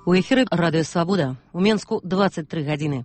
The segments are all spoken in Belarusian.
У эфіры Радыё Свабода. У Менску 23 гадзіны.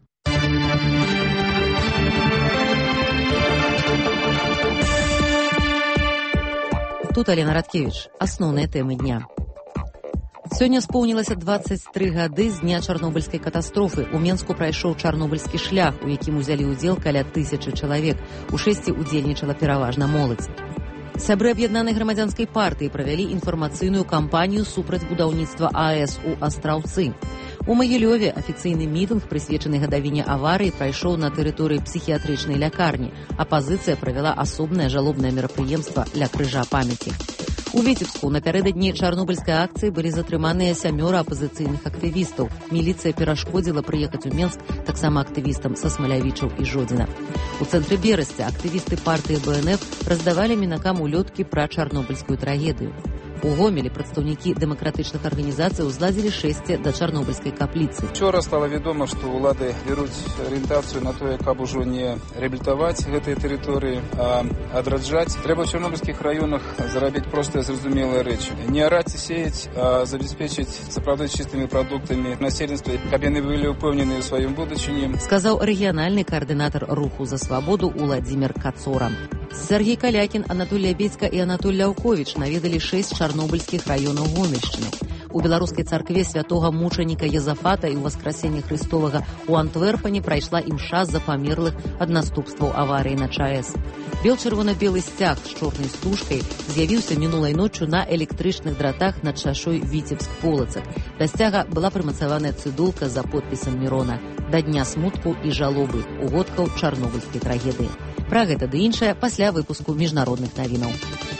Тут Алена Радкевіч. Асноўныя тэмы дня. Сёння споўнілася 23 гады з дня чарнобыльскай катастрофы. У Менску прайшоў чарнобыльскі шлях, у якім узялі ўдзел каля 1000 чалавек. У шэсці удзельнічала пераважна моладзь. Сябры аб'яднанай грамадзянскай партыі правялі інфармацыйную кампанію супраць будаўніцтва АЭС у Астраўцы. У Магілёве афіцыйны мітынг, прысвечаны гадавіне аварыі, прайшоў на тэрыторыі псіхіятрычнай лякарні. Апазіцыя правяла асобнае жалобнае мерапрыемства ля крыжа памяці. У Віцебску напярэдадні чарнобыльскай акцыі былі затрыманыя 7 апазіцыйных актывістаў. Міліцыя перашкодзіла прыехаць у Менск таксама актывістам са Смалявічаў і Жодзіна. У цэнтры Берасця актывісты партыі БНФ раздавалі мінакам улёткі пра чарнобыльскую трагедыю. У Гомелі прадстаўнікі дэмакратычных арганізацый узладзілі шэсце да чарнобыльскай капліцы. Учора стала вядома, што ўлады бяруць арыентацыю на тое, каб ужо не рэабілітаваць гэтыя тэрыторыі, а адраджаць. Трэба ў чарнобыльскіх раёнах зарабіць простыя зразумелыя рэчы. Не араць і сеяць, а забяспечыць сапраўды чыстымі прадуктамі насельніцтва, каб яны былі ўпэўненыя ў сваім будучыні, сказаў рэгіянальны каардынатар руху за свабоду Уладзімір Кацора. Сергей Калякін, Анатоль Лябедзька і Анатоль Ляўковіч наведалі 6 чарнобыльскіх раёнаў Гомельшчыны. У беларускай царкве святога мучаніка Езафата і ў Васкрасенні Христовага у Антверпені прайшла імша за памерлых ад наступстваў аварыі на ЧАЭС. Бел-чырвона-белы сцяг з чорнай стужкай з'явіўся мінулай ноччу на электрычных дратах над шашой Віцебск-Полацак. Да сцяга была прымацаваная цыдулка за подпісам Мірона «Да дня смутку і жалобы» угодкаў чарнобыльскай трагедыі. Пра гэта ды іншае пасля выпуску міжнародных навінаў.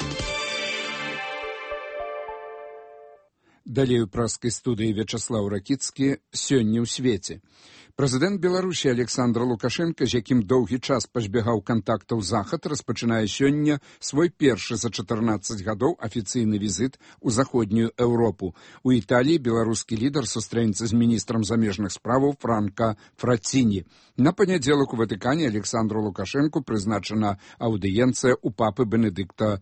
Далей у праскай студыі Вячаслаў Ракіцкі «Сёння ў свеце». Прэзідэнт Беларусі Александр Лукашенко, з якім доўгі час пазбягаў кантактаў захад, распачынае сёння свой першы за 14 гадоў афіцыйны візіт у заходнюю Еўропу. У Італіі беларускі лідар сустрэнецца з міністрам замежных справаў Франка Фраціні. На панядзелак у Ватыкане Александру Лукашенку прызначана аўдыенцыя у папы Бенедыкта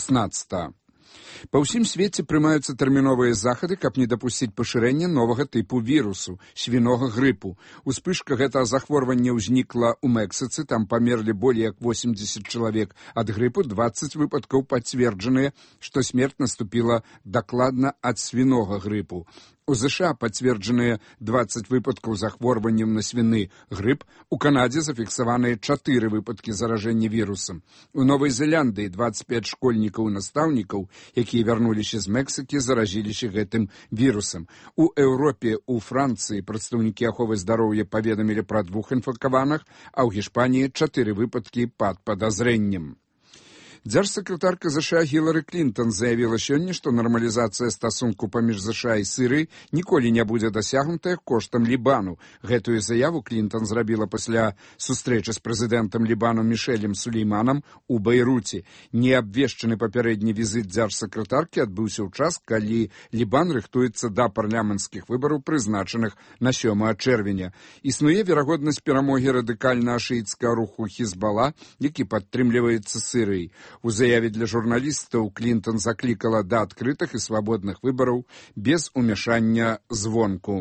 XVI. Па ўсім свеце прымаюцца тэрміновыя захады, каб не дапусціць пашырэння новага тыпу вірусу – свінога грыпу. Успышка гэтага захворвання ўзнікла ў Мексіцы, там памерлі болей як 80 чалавек ад грыпу, 20 выпадкаў пацверджаныя, што смерць наступіла дакладна ад свінога грыпу. У ЗША пацверджаныя 20 выпадкаў захворваннем на свіны грып, у Канадзе зафіксаваныя 4 выпадкі заражэння вірусам. У Новай Зеландыі 25 школьнікаў і настаўнікаў, якія вярнуліся з Мексікі, заражіліся гэтым вірусам. У Еўропе, у Францыі прадстаўнікі аховы здароўя паведамілі пра 2 інфакаваных, а ў Гішпаніі 4 выпадкі пад падазрэннем. Дзяржсакратарка ЗША Гілары Клінтон заявіла сёння, што нармалізацыя стасунку паміж ЗША і Сірыяй ніколі не будзе дасягнутая коштам Лібану. Гэтую заяву Клінтон зрабіла пасля сустрэчы з прэзідэнтам Лібану Мішэлем Сулейманам у Бейруце. Неабвешчаны папярэдні візіт дзяржсакратаркі адбыўся ў час, калі Лібан рыхтуецца да парламенцкіх выбараў, прызначаных на 7 чэрвеня. Існуе верагоднасць перамогі радыкальна-шыіцкага руху Хізбала, які падтрымліваецца Сірыяй. У заяве для журналістаў Клінтон заклікала да адкрытых і свабодных выбараў без умяшання звонку.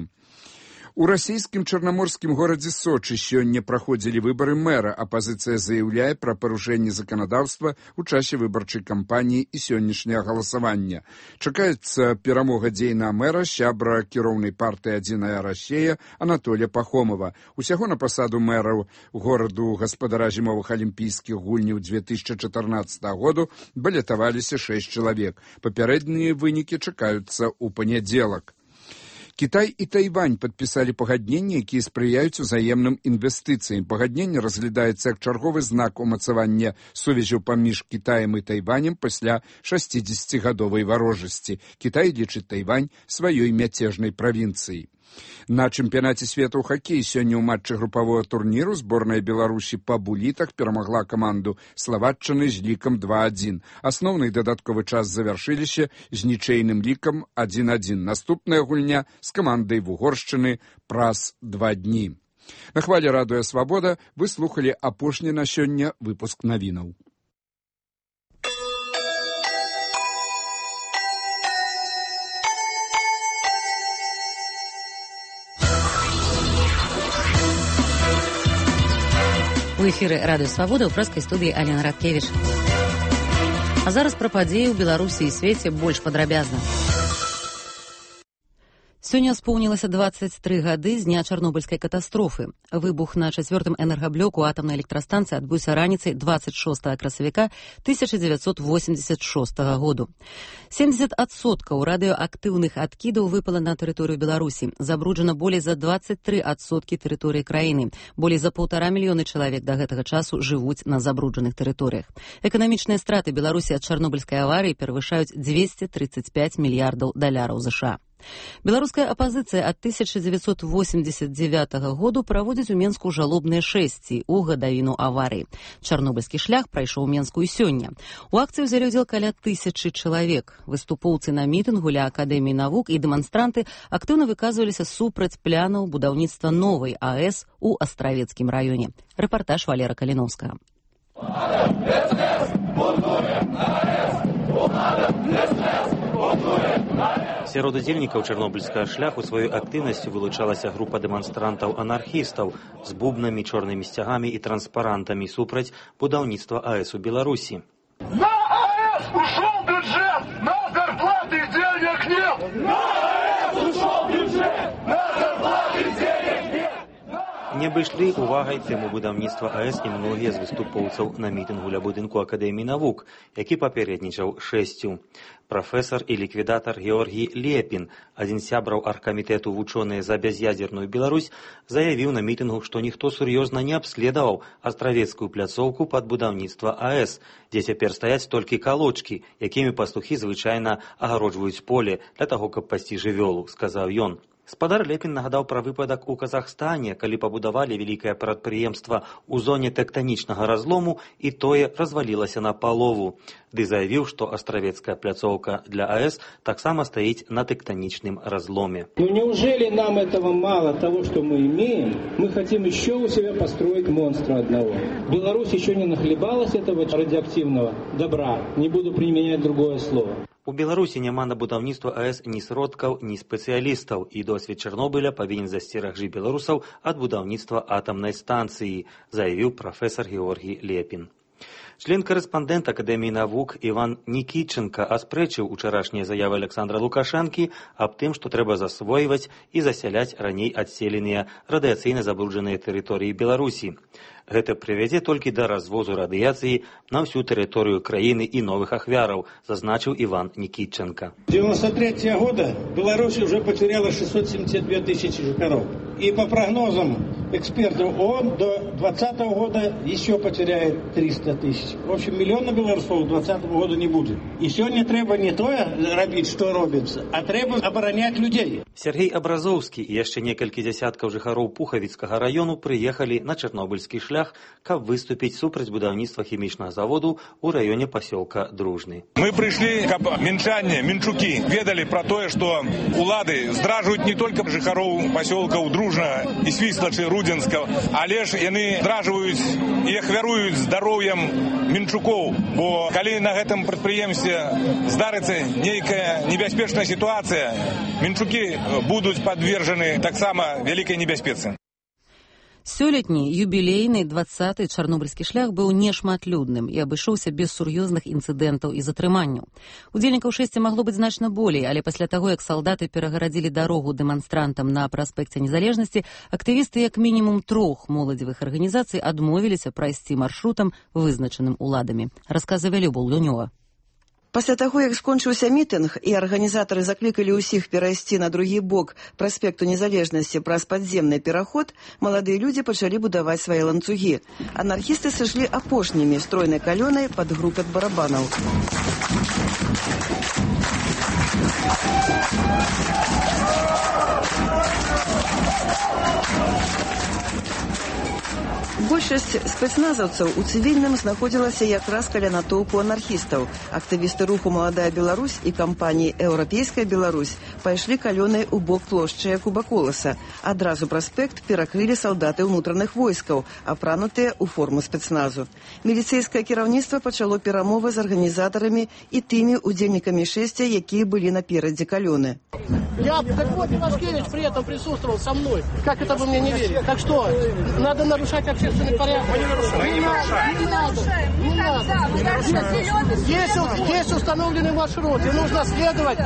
У расійскім чарнаморскім горадзе Сочы сёння праходзілі выбары мэра. Апазіцыя заяўляе пра парушэнне заканадаўства ў часе выбарчай кампаніі і сённяшняга галасавання. Чакаецца перамога дзейнага мэра, сябра кіроўнай партыі «Адзіная Расія» Анатоля Пахомова. Усяго на пасаду мэра гораду гаспадара зімовых алімпійскіх гульняў 2014 году балятаваліся 6 чалавек. Папярэднія вынікі чакаюцца ў панядзелак. Кітай і Тайвань падпісалі пагадненні, якія спрыяюць узаемным інвестыцыям. Пагадненне разглядаецца як чарговы знак умацавання сувязяў паміж Кітаем і Тайванем пасля 60-гадовай варожасці. Кітай лічыць Тайвань сваёй мяцежнай правінцыяй. На чэмпіянаце свету ў хакеі сёння ў матчы групавога турніру зборная Беларусі па булітах перамагла каманду Славатчыны з лікам 2-1. Асноўны дадатковы час завяршыліся з нічыйным лікам 1-1. Наступная гульня з камандай Вугоршчыны праз 2 дні. На хвалі Радыё Свабода вы слухалі апошні на сёння выпуск навінаў. У эфіры радыё Свабода ў прэскай студыі Алена Радкевіч. А зараз пра падзеі ў Беларусі і свеце больш падрабязна. Сёння споўнілася 23 гады з дня Чарнобыльскай катастрофы. Выбух на 4-м энергаблоку атамнай электрастанцыі адбыўся раніцай 26 красавіка 1986 году. 70% радыёактыўных адкідаў выпала на тэрыторыю Беларусі. Забруджана болей за 23% тэрыторыі краіны. Болей за 1,5 мільёны чалавек да гэтага часу жывуць на забруджаных тэрыторыях. Эканамічныя страты Беларусі ад чарнобыльскай аварыі перавышаюць $235 мільярдаў США. Беларуская апазіцыя ад 1989 году праводзіць у Менску жалобныя шэсці ў гадавіну аварыі. Чарнобыльскі шлях прайшоў у Менску і сёння. У акцыі ўзялі ўдзел каля 1000 чалавек. Выступоўцы на мітынгу ля Акадэміі навук і дэманстранты актыўна выказваліся супраць планаў будаўніцтва новай АЭС у Астравецкім раёне. Рэпартаж Валера Каліновскага. Сярод удзельнікаў чарнобыльскага шляху сваёй актыўнасцю вылучалася група дэманстрантаў-анархістаў з бубнамі, чорнымі сцягамі і транспарантамі супраць будаўніцтва АЭС у Беларусі. На АЭС ушел бюджет, на зарплаты денег нет! На АЭС ушел бюджет, на зарплаты денег нет! Не абышлі увагай тэму будаўніцтва АЭС і многія з выступоўцаў на мітынгу ля будынку Акадэміі навук, які папярэднічаў шэсцю. Прафесар і ліквідатар Георгій Лепін, адзін з сябраў аргкамітэту вучоныя за бяз'ядзерную Беларусь, заявіў на мітынгу, што ніхто сур'ёзна не абследаваў астравецкую пляцоўку пад будаўніцтва АЭС, дзе цяпер стаяць толькі калочкі, якімі пастухі звычайна агароджваюць поле для таго, каб пасці жывёлу, сказаў ён. Спадар Лепін нагадаў пра выпадак у Казахстане, калі пабудавалі вялікае прадпрыемства ў зоне тэктанічнага разлому і тое развалілася на палову. Ды заявіў, што астравецкая пляцоўка для АЭС таксама стаіць на тэктанічным разломе. Ну неужели нам этого мало, того, что мы имеем? Мы хотим еще у себя построить монстра одного. Беларусь еще не нахлебалась этого радиоактивного добра. Не буду применять другое слово. У Беларусі няма на будаўніцтва АЭС ні сродкаў, ні спецыялістаў, і досвед Чарнобыля павінен засцерагчы беларусаў ад будаўніцтва атамнай станцыі, заявіў прафесар Георгій Лепін. Член-карэспандэнт Акадэміі навук Іван Нікітченка аспрэчыў учарашнія заявы Александра Лукашэнкі аб тым, што трэба засвойваць і засяляць раней адселеныя радыяцыйна забруджаныя тэрыторыі Беларусі. Гэта прывядзе толькі да развозу радыяцыі на ўсю тэрыторыю краіны і новых ахвяраў, зазначыў Иван Никитченко. С 1993 года Беларусь уже потеряла 672 тысячи жителей. И по прогнозам экспертов ООН до 2020 года еще потеряет 300 тысяч. В общем, миллиона белорусов до 2020 года не будет. И сегодня треба не то робить, что робится, а треба оборонять людей. Сергей Абразовский и еще несколько десятков жыхароў Пухавіцкага району приехали на Чернобыльский шлях, каб выступить супраць будаўніцтва хімічнага заводу у районе поселка Дружный. Мы пришли, каб мінчане, мінчуки ведали про то, что улады здражують не только жыхароў поселкаў Дружнага и Свислачы Рудзенскага, але ж яны здражваюць и ахвяруюць здароўем мінчукоў, бо калі на гэтым прадпрыемстве здарыцца нейкая небяспечная ситуация, мінчуки будут подвержены таксама вялікай небяспецы. Сёлетні юбілейны 20-й чарнобыльскі шлях быў нешматлюдным і абышоўся без сур'ёзных інцыдэнтаў і затрыманняў. Удзельнікаў шэсці магло быць значна болей, але пасля таго, як салдаты перагарадзілі дарогу дэманстрантам на праспекце Незалежнасці, актывісты як мінімум 3 моладзевых арганізацый адмовіліся прайсці маршрутам, вызначаным уладамі. Расказвае Любоў Лунёва. Пасля таго, як скончыўся мітынг і арганізатары заклікалі ўсіх перайсці на другі бок праспекту Незалежнасці праз падземны пераход, маладыя людзі пачалі будаваць свае ланцугі. Анархісты сышлі апошнімі стройнай калёнай пад грукат барабанаў. Большасць спецназаўцаў у цывільным знаходзілася якраз каля натоўпу анархістаў. Актывісты руху «Маладая Беларусь» і кампаніі «Еўрапейская Беларусь» пайшлі калёнай у бок плошчы Якуба Коласа. Адразу праспект перакрылі салдаты ўнутраных войскаў, апранутыя ў форму спецназу. Міліцэйскае кіраўніцтва пачало перамовы з арганізатарамі і тымі удзельнікамі шэсця, якія былі наперадзе калёны. вот Ивашкевич при этом присутствовал со мной. Как это вы мне не верите? Так что, надо нарушать общественный порядок. Не надо. Есть установленный маршрут, и нужно следовать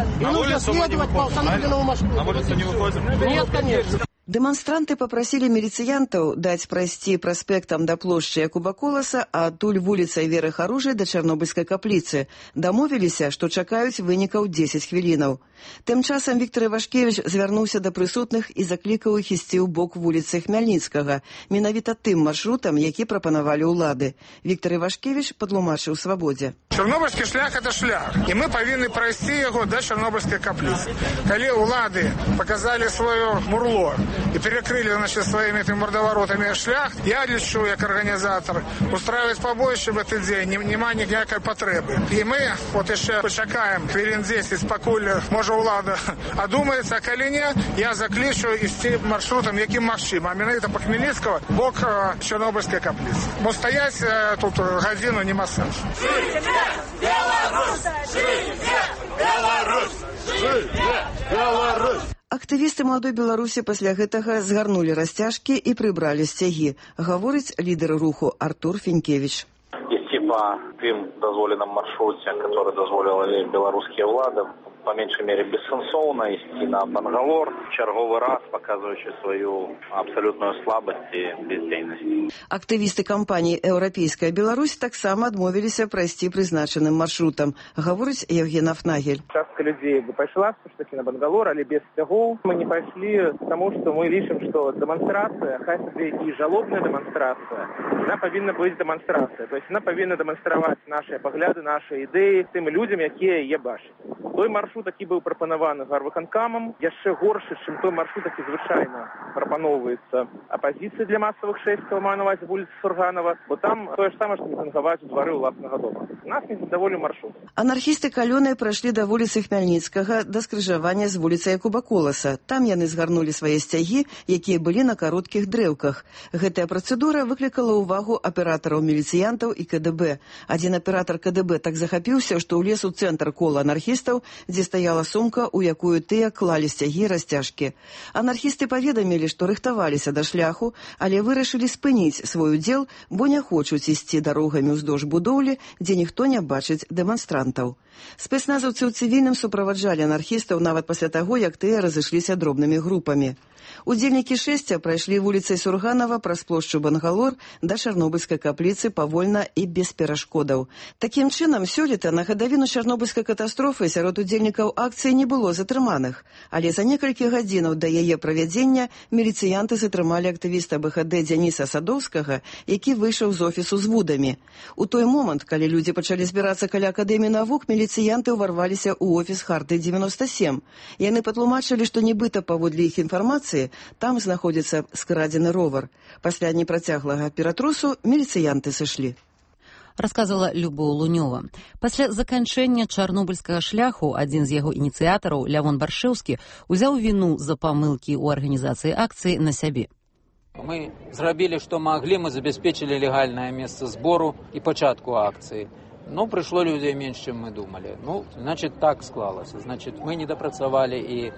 по установленному маршруту. На улицу не выходим? Нет, конечно. Дэманстранты папрасілі міліцыянтаў даць прайсці праспектам да плошчы Якуба Коласа, а адтуль вуліцай Веры Харужай да Чарнобыльскай капліцы. Дамовіліся, што чакаюць вынікаў 10 хвілінаў. Тым часам Віктор Івашкевіч звярнуўся да прысутных і заклікаў іх ісці ў бок вуліцы Хмяльніцкага, менавіта тым маршрутам, які прапанавалі ўлады. Віктор Івашкевіч патлумачыў Свабодзе. Чарнобыльскі шлях – это шлях, і мы павінны прайсці яго да Чарнобыльскай капліцы. Калі ўлады показали свое мурло и перекрыли, значит, своими этими мордоворотами шлях, я лечу, как организатор, устраивать побоище в этот день, нема никакой потребы. И мы вот еще почекаем хвилин 10, покуль може улада одумается, а коли не, я закличу істи маршрутом, яким магчим, а менавіта по Хмельницкого, бок Чорнобильської каплиці. Бо стоять тут годину не массаж. Живе Беларусь! Живе Беларусь! Живе Беларусь! Актывісты маладой Беларусі пасля гэтага згарнулі расцяжкі і прыбралі сцягі, гаворыць лідар руху Артур Фенькевіч. Ісці па тым дазволеным маршруце, который дазволілі беларускія ўлады, по меньшей мере бессенсовно идти на Бангалор, в черговый раз показывающий свою абсолютную слабость и бездейность. Актывісты кампаніі «Еўрапейская Беларусь» таксама адмовіліся прайсці прызначаным маршрутам, гаворыць Евген Афнагель. Частка людей бы пошла все-таки на Бангалор, але без всего. Мы не пошли, потому что мы видим, что демонстрация, хотя и жалобная демонстрация, она повинна быть демонстрацией. То есть она повинна демонстрировать наши погляды, наши идеи тем людям, якія є бачать. Той маршрут, який був пропонований гарвиконкамом, яшчэ горшы, чым той маршрут, які звычайна прапаноўваецца апазіцыі для масавых шэсцяў, маю на ўвазе вуліцы Сурганова, бо там тое ж самае, што мітынгаваць у двары ўласнага дома. Нас не задаволіў маршрут. Анархісты калёныя прайшлі да вуліцы Хмяльніцкага да скрыжавання з вуліцай Якуба Коласа. Там яны згарнулі свае сцягі, якія былі на кароткіх дрэўках. Гэтая працэдура выклікала ўвагу аператараў міліцыянтаў і КДБ. Адзін аператар КДБ так захапіўся, што ўлез у цэнтр кола анархістаў, дзе стаяла сумка, у якую тыя клалі сцягі расцяжкі. Анархісты паведамілі, што рыхтаваліся да шляху, але вырашылі спыніць свой удзел, бо не хочуць ісці дарогамі ўздоўж будоўлі, дзе ніхто не бачыць дэманстрантаў. Спецназаўцы ў цывільным суправаджалі анархістаў нават пасля таго, як тыя разышліся дробнымі групамі. Удзельнікі шэсця прайшлі вуліцай Сурганова праз плошчу Бангалор да Чарнобыльскай капліцы павольна і без перашкодаў. Такім чынам, сёлета на гадавіну Чарнобыльскай катастрофы сярод удзельнікаў акцыі не было затрыманых, але за некалькі гадзінаў да яе правядзення міліцыянты затрымалі актывіста БХД Дзяніса Садоўскага, які выйшаў з офісу з вудамі. У той момант, калі людзі пачалі збірацца каля Акадэміі навук, міліцыянты ўварваліся ў офіс Харты-97. Яны патлумачылі, што нібыта паводле іх інфармацыі там знаходзіцца скрадзены ровар. Пасля непрацяглага ператрусу міліцыянты сышлі. Расказала Любоў Лунёва. Пасля заканчэння чарнобыльскага шляху адзін з яго ініцыятараў, Лявон Баршэўскі, узяў віну за памылкі ў арганізацыі акцыі на сябе. Мы зрабілі, што маглі, мы забяспечылі легальнае месца збору і пачатку акцыі. Но прыйшло людзей менш, чым мы думалі. Значит, так склалася. Значит, мы не дапрацавалі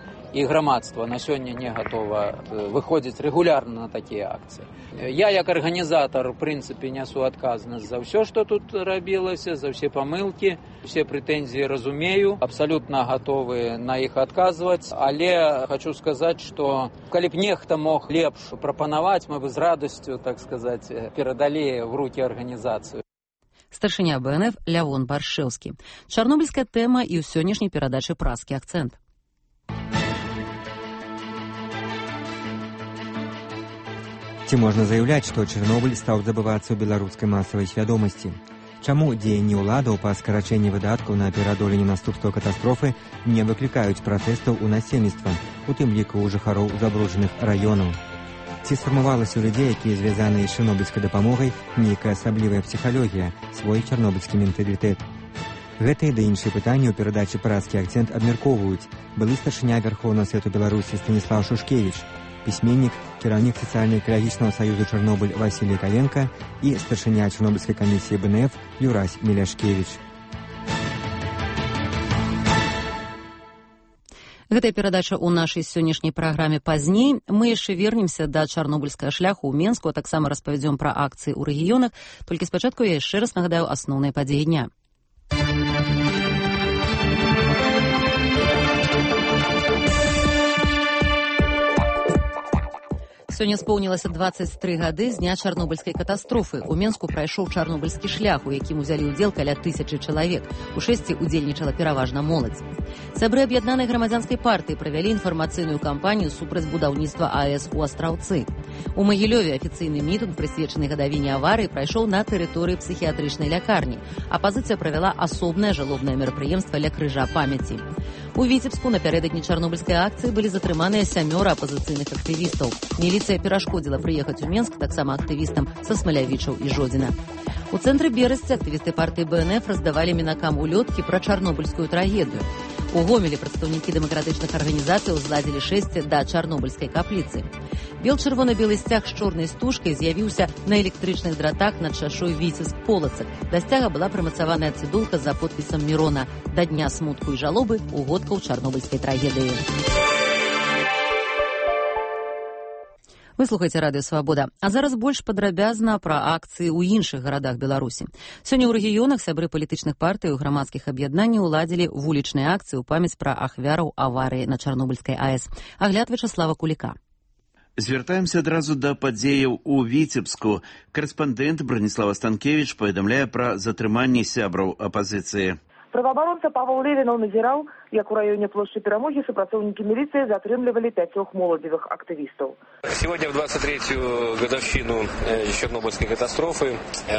і грамадства на сёння не гатова выходзіць рэгулярна на такія акцыі. Я, як арганізатар, у прынцыпе, нясу адказнасць за ўсё, што тут рабілася, за ўсе памылкі, усе прэтэнзіі разумею, абсалютна гатовы на іх адказваць, але хочу сказаць, што калі б нехта мог лепш прапанаваць, мы бы з радасцю, так сказаць, перадалі ў рукі арганізацыю. Старшыня БНФ Лявон Баршэўскі. Чарнобыльская тэма і ў сённяшняй перадачы «Праскі акцэнт». Ці можна заяўляць, што Чарнобыль стаў забывацца ў беларускай масавай свядомасці? Чаму дзеянні ўладаў па скарачэнні выдаткаў на пераадоленне наступстваў катастрофы не выклікаюць пратэстаў у насельніцтва, у тым ліку ў жыхароў забруджаных раёнаў? Ці сфармавалася ў людзей, якія звязаныя з чарнобыльскай дапамогай, нейкая асаблівая псіхалогія, свой чарнобыльскі менталітэт? Гэтыя ды іншыя пытанні ў перадачы «Праскі акцэнт» абмяркоўваюць былы старшыня Вярхоўнага Савету Беларусі Станіслав Шушкевіч, пісьменнік, кіраўнік сацыяльна-экалагічнага саюзу Чарнобыль Васілій Каленка і старшыня Чарнобыльскай камісіі БНФ Юрась Міляшкевіч. Гэтая перадача ў нашай сённяшняй праграме пазней. Мы яшчэ вернемся да чарнобыльскага шляху ў Менску, а таксама распавядзём пра акцыі ў рэгіёнах. Толькі спачатку я яшчэ раз нагадаю асноўныя падзеі дня. Сёння споўнілася 23 гады з дня чарнобыльскай катастрофы. У Менску прайшоў чарнобыльскі шлях, у якім узялі ўдзел каля 1000 чалавек. У шэсці удзельнічала пераважна моладзь. Сябры аб'яднанай грамадзянскай партыі правялі інфармацыйную кампанію супраць будаўніцтва АЭС у Астраўцы. У Магілёве афіцыйны мітынг, прысвечаны гадавіне аварыі, прайшоў на тэрыторыі псіхіятрычнай лякарні. Апазіцыя правяла асобнае жалобнае мерапрыемства ля крыжа памяці. У Віцебску напярэдадні чарнобыльскай акцыі былі затрыманыя 7 апазіцыйных актывістаў. Міліцыя перашкодзіла прыехаць у Менск таксама актывістам са Смалявічаў і Жодзіна. У цэнтры Берасці актывісты партыі БНФ раздавалі мінакам улёткі пра чарнобыльскую трагедыю. У Гомелі прадстаўнікі дэмакратычных арганізацый узладзілі шэсце да чарнобыльскай капліцы. Бел-чырвона-белы сцяг з чорнай стужкай з'явіўся на электрычных дратах над шашой Віцебск-Полацак. Да сцяга была прымацаваная цыдулка за подпісам Мірона да дня смутку і жалобы угодкаў чарнобыльскай трагедыі. Вы слухаеце радыё «Свабода». А зараз больш падрабязна пра акцыі ў іншых гарадах Беларусі. Сёння ў рэгіёнах сябры палітычных партый і грамадскіх аб'яднанняў уладзілі вулічныя акцыі ў памяць пра ахвяраў аварыі на Чарнобыльскай АЭС. Агляд Вячаслава Куліка. Звяртаемся адразу да падзеяў у Віцебску. Карэспандэнт Браніслава Станкевіч паведамляе пра затрыманне сябраў апазіцыі. Праваабаронца Павел Левінаў назіраў, як у районе площади Перамоги супрацоўнікі милиции затрымлівалі 5 моладзевых активистов. Сегодня в 23-ю годовщину Чернобыльской катастрофы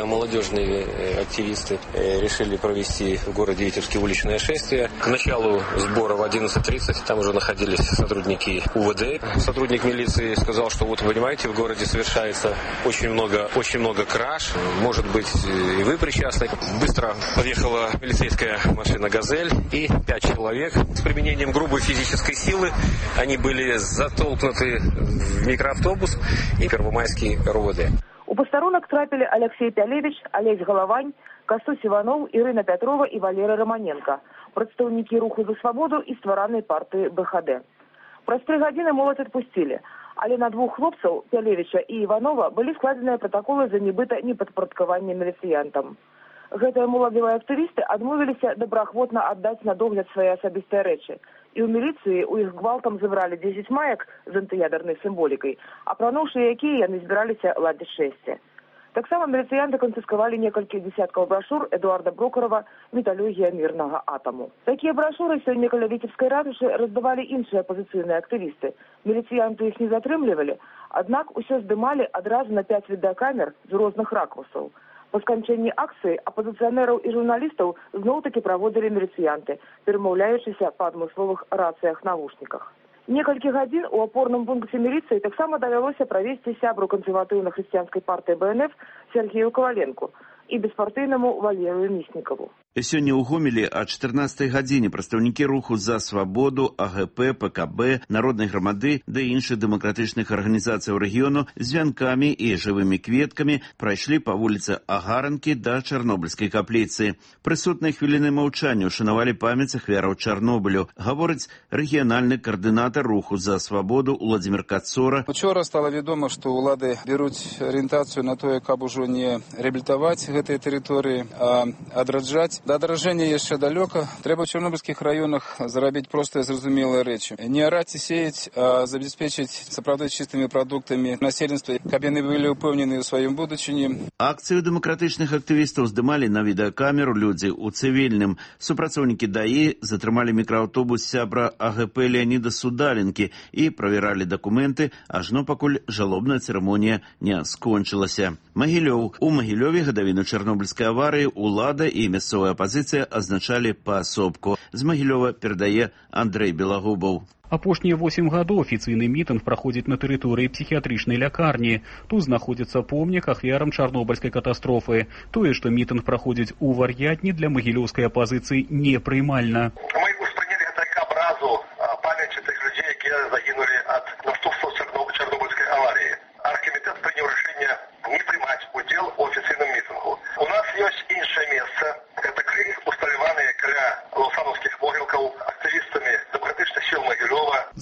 молодежные активисты решили провести в городе Витебске уличное шествие. К началу сбора в 11:30 там уже находились сотрудники УВД. Сотрудник милиции сказал, что вот, понимаете, в городе совершается очень много краж. Может быть, и вы причастны. Быстро подъехала милицейская машина «Газель» и 5 человек с применением грубой физической силы. Они были затолкнуты в микроавтобус и Первомайский РОВД. У пастарунак трапили Алексей Пялевич, Олесь Головань, Костусь Иванов, Ирина Петрова и Валера Романенко, представники Руху за свободу и стваранной партии БХД. Праз 3 гадзіны моладзь адпусцілі, але на 2 хлопцаў, Пялевича и Иванова, былі складзеныя протоколы за нібыта непадпарадкаванне міліцыянтам. Гэтыя моладзевыя актывісты адмовіліся добраахвотна аддаць на догляд свае асабістыя рэчы. І ў міліцыі у іх гвалтам забралі 10 маек з антыядернай сімволікай, апрануўшы якія яны збіраліся ладзіць шэсце. Таксама міліцыянты канфіскавалі некалькі дзесяткаў брашур Эдуарда Брокарова «Металлургія мірнага атаму». Такія брашуры сёння каля Віцебскай ратушы раздавалі іншыя апазіцыйныя актывісты. Міліцыянты іх не затрымлівалі, аднак усё здымалі адразу на 5 відэакамер з розных ракурсаў. По сканчэнні акцыі апозіцыянераў і журналістаў зноў-такі праводзілі міліцыянты, перамаўляючыся па адмысловых рацыях-навушніках. Некалькі гадзін у апорным пункце міліцыі таксама давялося правесці сябру кансерватыўна-хрысціянскай партыі БНФ Сергею Коваленку і беспартыйнаму Валерію Міснікаву. Сёння ў Гомелі а 14 гадзіне прадстаўнікі руху за свабоду, АГП, ПКБ, Народнай грамады ды іншых дэмакратычных арганізацыяў рэгіёну з вянкамі і жывымі кветкамі прайшлі па вуліцы Агаранкі да Чарнобыльскай капліцы. Прысутныя хвіліны маўчання ушанавалі памяць ахвяраў Чарнобылю, гаворыць рэгіянальны каардынатар руху за свабоду Владзімір Кацора. Учора стала вядома, што ўлады бяруць арыентацыю на тое, каб ужо не рэабілітаваць гэтыя тэрыторыі, а адраджаць. Да адраджэння яшчэ далёка. Трэба ў чарнобыльскіх раёнах зарабіць простыя зразумелыя рэчы. Не араць і сеяць, а забяспечыць сапраўды чыстымі прадуктамі насельніцтва, каб яны былі ўпэўнены ў сваім будучыні. Акцыю дэмакратычных актывістаў здымалі на відэакамеру людзі ў цывільным. Супрацоўнікі ДАІ затрымалі мікрааўтобус сябра АГП Леаніда Судаленкі і правяралі дакументы, ажно пакуль жалобная цырымонія не скончылася. Магілёў. У Магілёве гадавіну чарнобыльскай аварыі ўлада і мясцовая апазіцыя азначалі паасобку. З Магілёва перадае Андрэй Белагубаў. Апошнія 8 гадоў афіцыйны мітынг праходзіць на тэрыторыі псіхіятрычнай лякарні. Тут знаходзіцца помнік ахвярам чарнобыльскай катастрофы. Тое, што мітынг праходзіць у вар'ятні, для магілёўскай апазіцыі непрымальна. Мы успрынялі гэта як абразу памяці тых людзей, якія загінулі ад наступстваў чарнобыльскай аварыі. Аргкамітэт прыняў рашэнне не прымаць удзел у афіцыйным мітынгу. У нас ёсць іншае месца. Гэта крыль, усталяваныя каля лосановскіх могілкаў актывістамі дэмакратычных сіл Магілёва.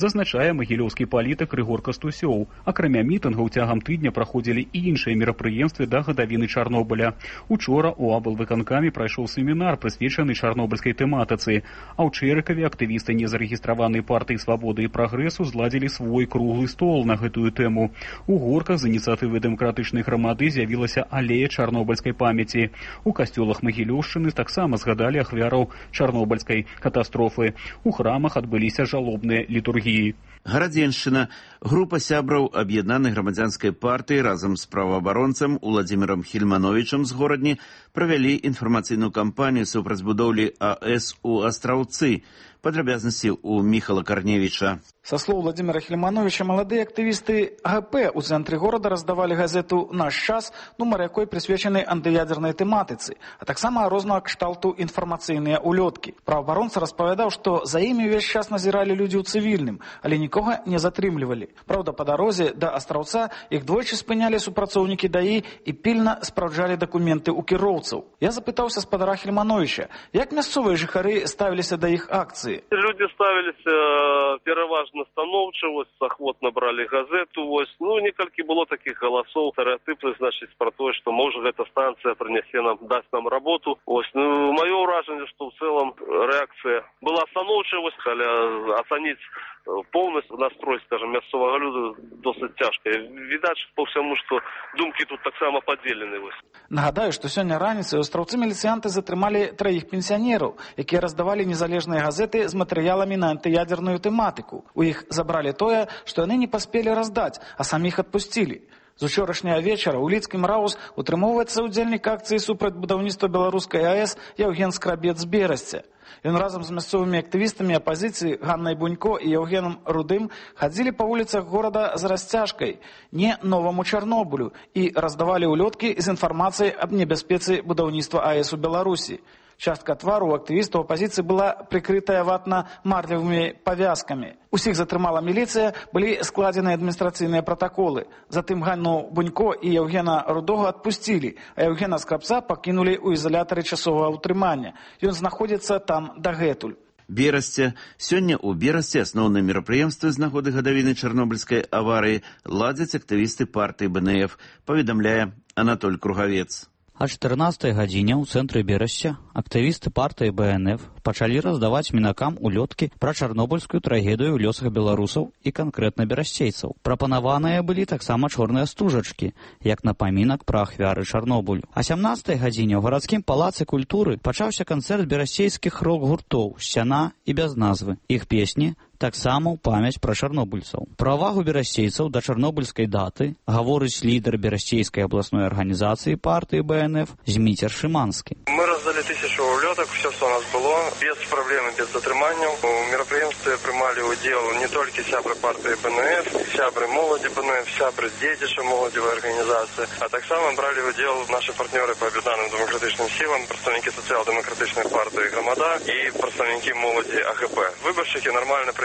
зазначае магілёўскі палітык Рыгор Кастусёў. Акрамя мітынгаў цягам тыдня праходзілі і іншыя мерапрыемствы да гадавіны Чарнобыля. Учора у аблвыканкаме прайшоў семінар, прысвечаны чарнобыльскай тэматыцы, а ў Чэрыкаве актывісты незарэгістраванай партыі «Свабоды і прагрэсу» зладзілі свой круглы стол на гэтую тэму. У Горках з ініцыятывы дэмакратычнай грамады з'явілася алея чарнобыльскай памяці. У касцёлах Магілёўшчыны таксама згадалі ахвяраў чарнобыльскай катастрофы. У храмах адбыліся жалобныя літургіі. Гарадзеншчына. Група сябраў аб'яднанай грамадзянскай партыі разам з праваабаронцам Уладзімірам Хільмановічам з горадні правялі інфармацыйную кампанію супраць будоўлі АЭС у Астраўцы. Падрабязнасці у Міхала Карневіча. Со слов Владимира Хильмановича, молодые активисты АГП у центре города раздавали газету «Наш час», нумар якой присвячены антыядерной тематицы, а так само розного кшталту информаційныя улетки. Правооборонцы распавядаў, что за ими весь час назирали люди у цивильным, але нікога не затрымлівали. Правда, по дорозе до Астраўца их двойчы спыняли супрацоўнікі ДАІ и пильно спраўджалі документы у кіроўцаў. Я запытаўся спадара Хильмановича, як мясцовыя жыхары ставіліся да іх акцыі. Люди ставились пераважна станоўча, ахвотна брали газету. Ну, некалькі было таких голосов, стэрэатыпных, значит, про то, что может эта станция принесе нам, даст нам работу. Ну, мое ўражанне, что в целом реакция была станоўчая, але оценить полностью настрой, скажем, мясцовага люду досыць цяжка. Відаць по всему, что думки тут так само поделены. Нагадаю, что сёння раніцай у Астраўцы міліцыянты затрымалі 3 пенсіянераў, якія раздавалі незалежныя газеты з матэрыяламі на антыядерную тэматыку. У іх забралі тое, што яны не паспелі раздаць, а саміх адпусцілі. З учорашняга вечара ў Лідскім Раус утрымоўваецца ўдзельнік акцыі супраць будаўніцтва беларускай АЭС Яўген Скрабец з Берасця. Ён разам з мясцовымі актывістамі апазіцыі Ганнай Бунько і Яўгенам Рудым хадзілі па вуліцах горада з расцяжкай «Не новаму Чарнобылю» і раздавалі улёткі з інфармацыяй аб небяспецы будаўніцтва АЭС у Беларусі. Частка твару у актывістаў апазіцыі была прыкрытая ватна-марлевымі павязкамі. Усіх затрымала міліцыя, былі складзены адміністрацыйныя пратаколы. Затым Ганну Бунько і Яўгена Рудога адпусцілі, а Яўгена Скрабца пакінулі ў ізалятары часовага ўтрымання. Ён знаходзіцца там дагэтуль. Берасце. Сёння ў Берасце асноўныя мерапрыемствы з нагоды гадавіны чарнобыльскай аварыі ладзяць актывісты партыі БНФ, паведамляе Анатоль Кругавец. О 14 гадзіне ў цэнтры Берасця актывісты партыі БНФ пачалі раздаваць мінакам улёткі пра чарнобыльскую трагедыю ў лёсах беларусаў і канкрэтна берасцейцаў. Прапанаваныя былі таксама чорныя стужачкі, як напамінак пра ахвяры Чарнобылю. А 17 гадзіне ў гарадскім палацы культуры пачаўся канцэрт берасцейскіх рок-гуртоў «Сцяна» і «Без назвы». Іх песні таксама ў памяць пра чарнобыльцаў. Пра ўвагу берасцейцаў да чарнобыльскай даты гаворыць лідар берасцейскай абласной арганізацыі партыі БНФ Зміцер Шыманскі. Мы раздали 1000 улеток, все, что у нас было, без проблем и без затриманий. У мероприемстве принимали удел не только сябры партии БНФ, сябры молоді БНФ, сябры детиша молодевой организации, а так само брали удел наши партнеры по объединенным демократичным силам, представники социал-демократичной партии «Громада» и представники молоді АГП. Выборщики нормально приехали.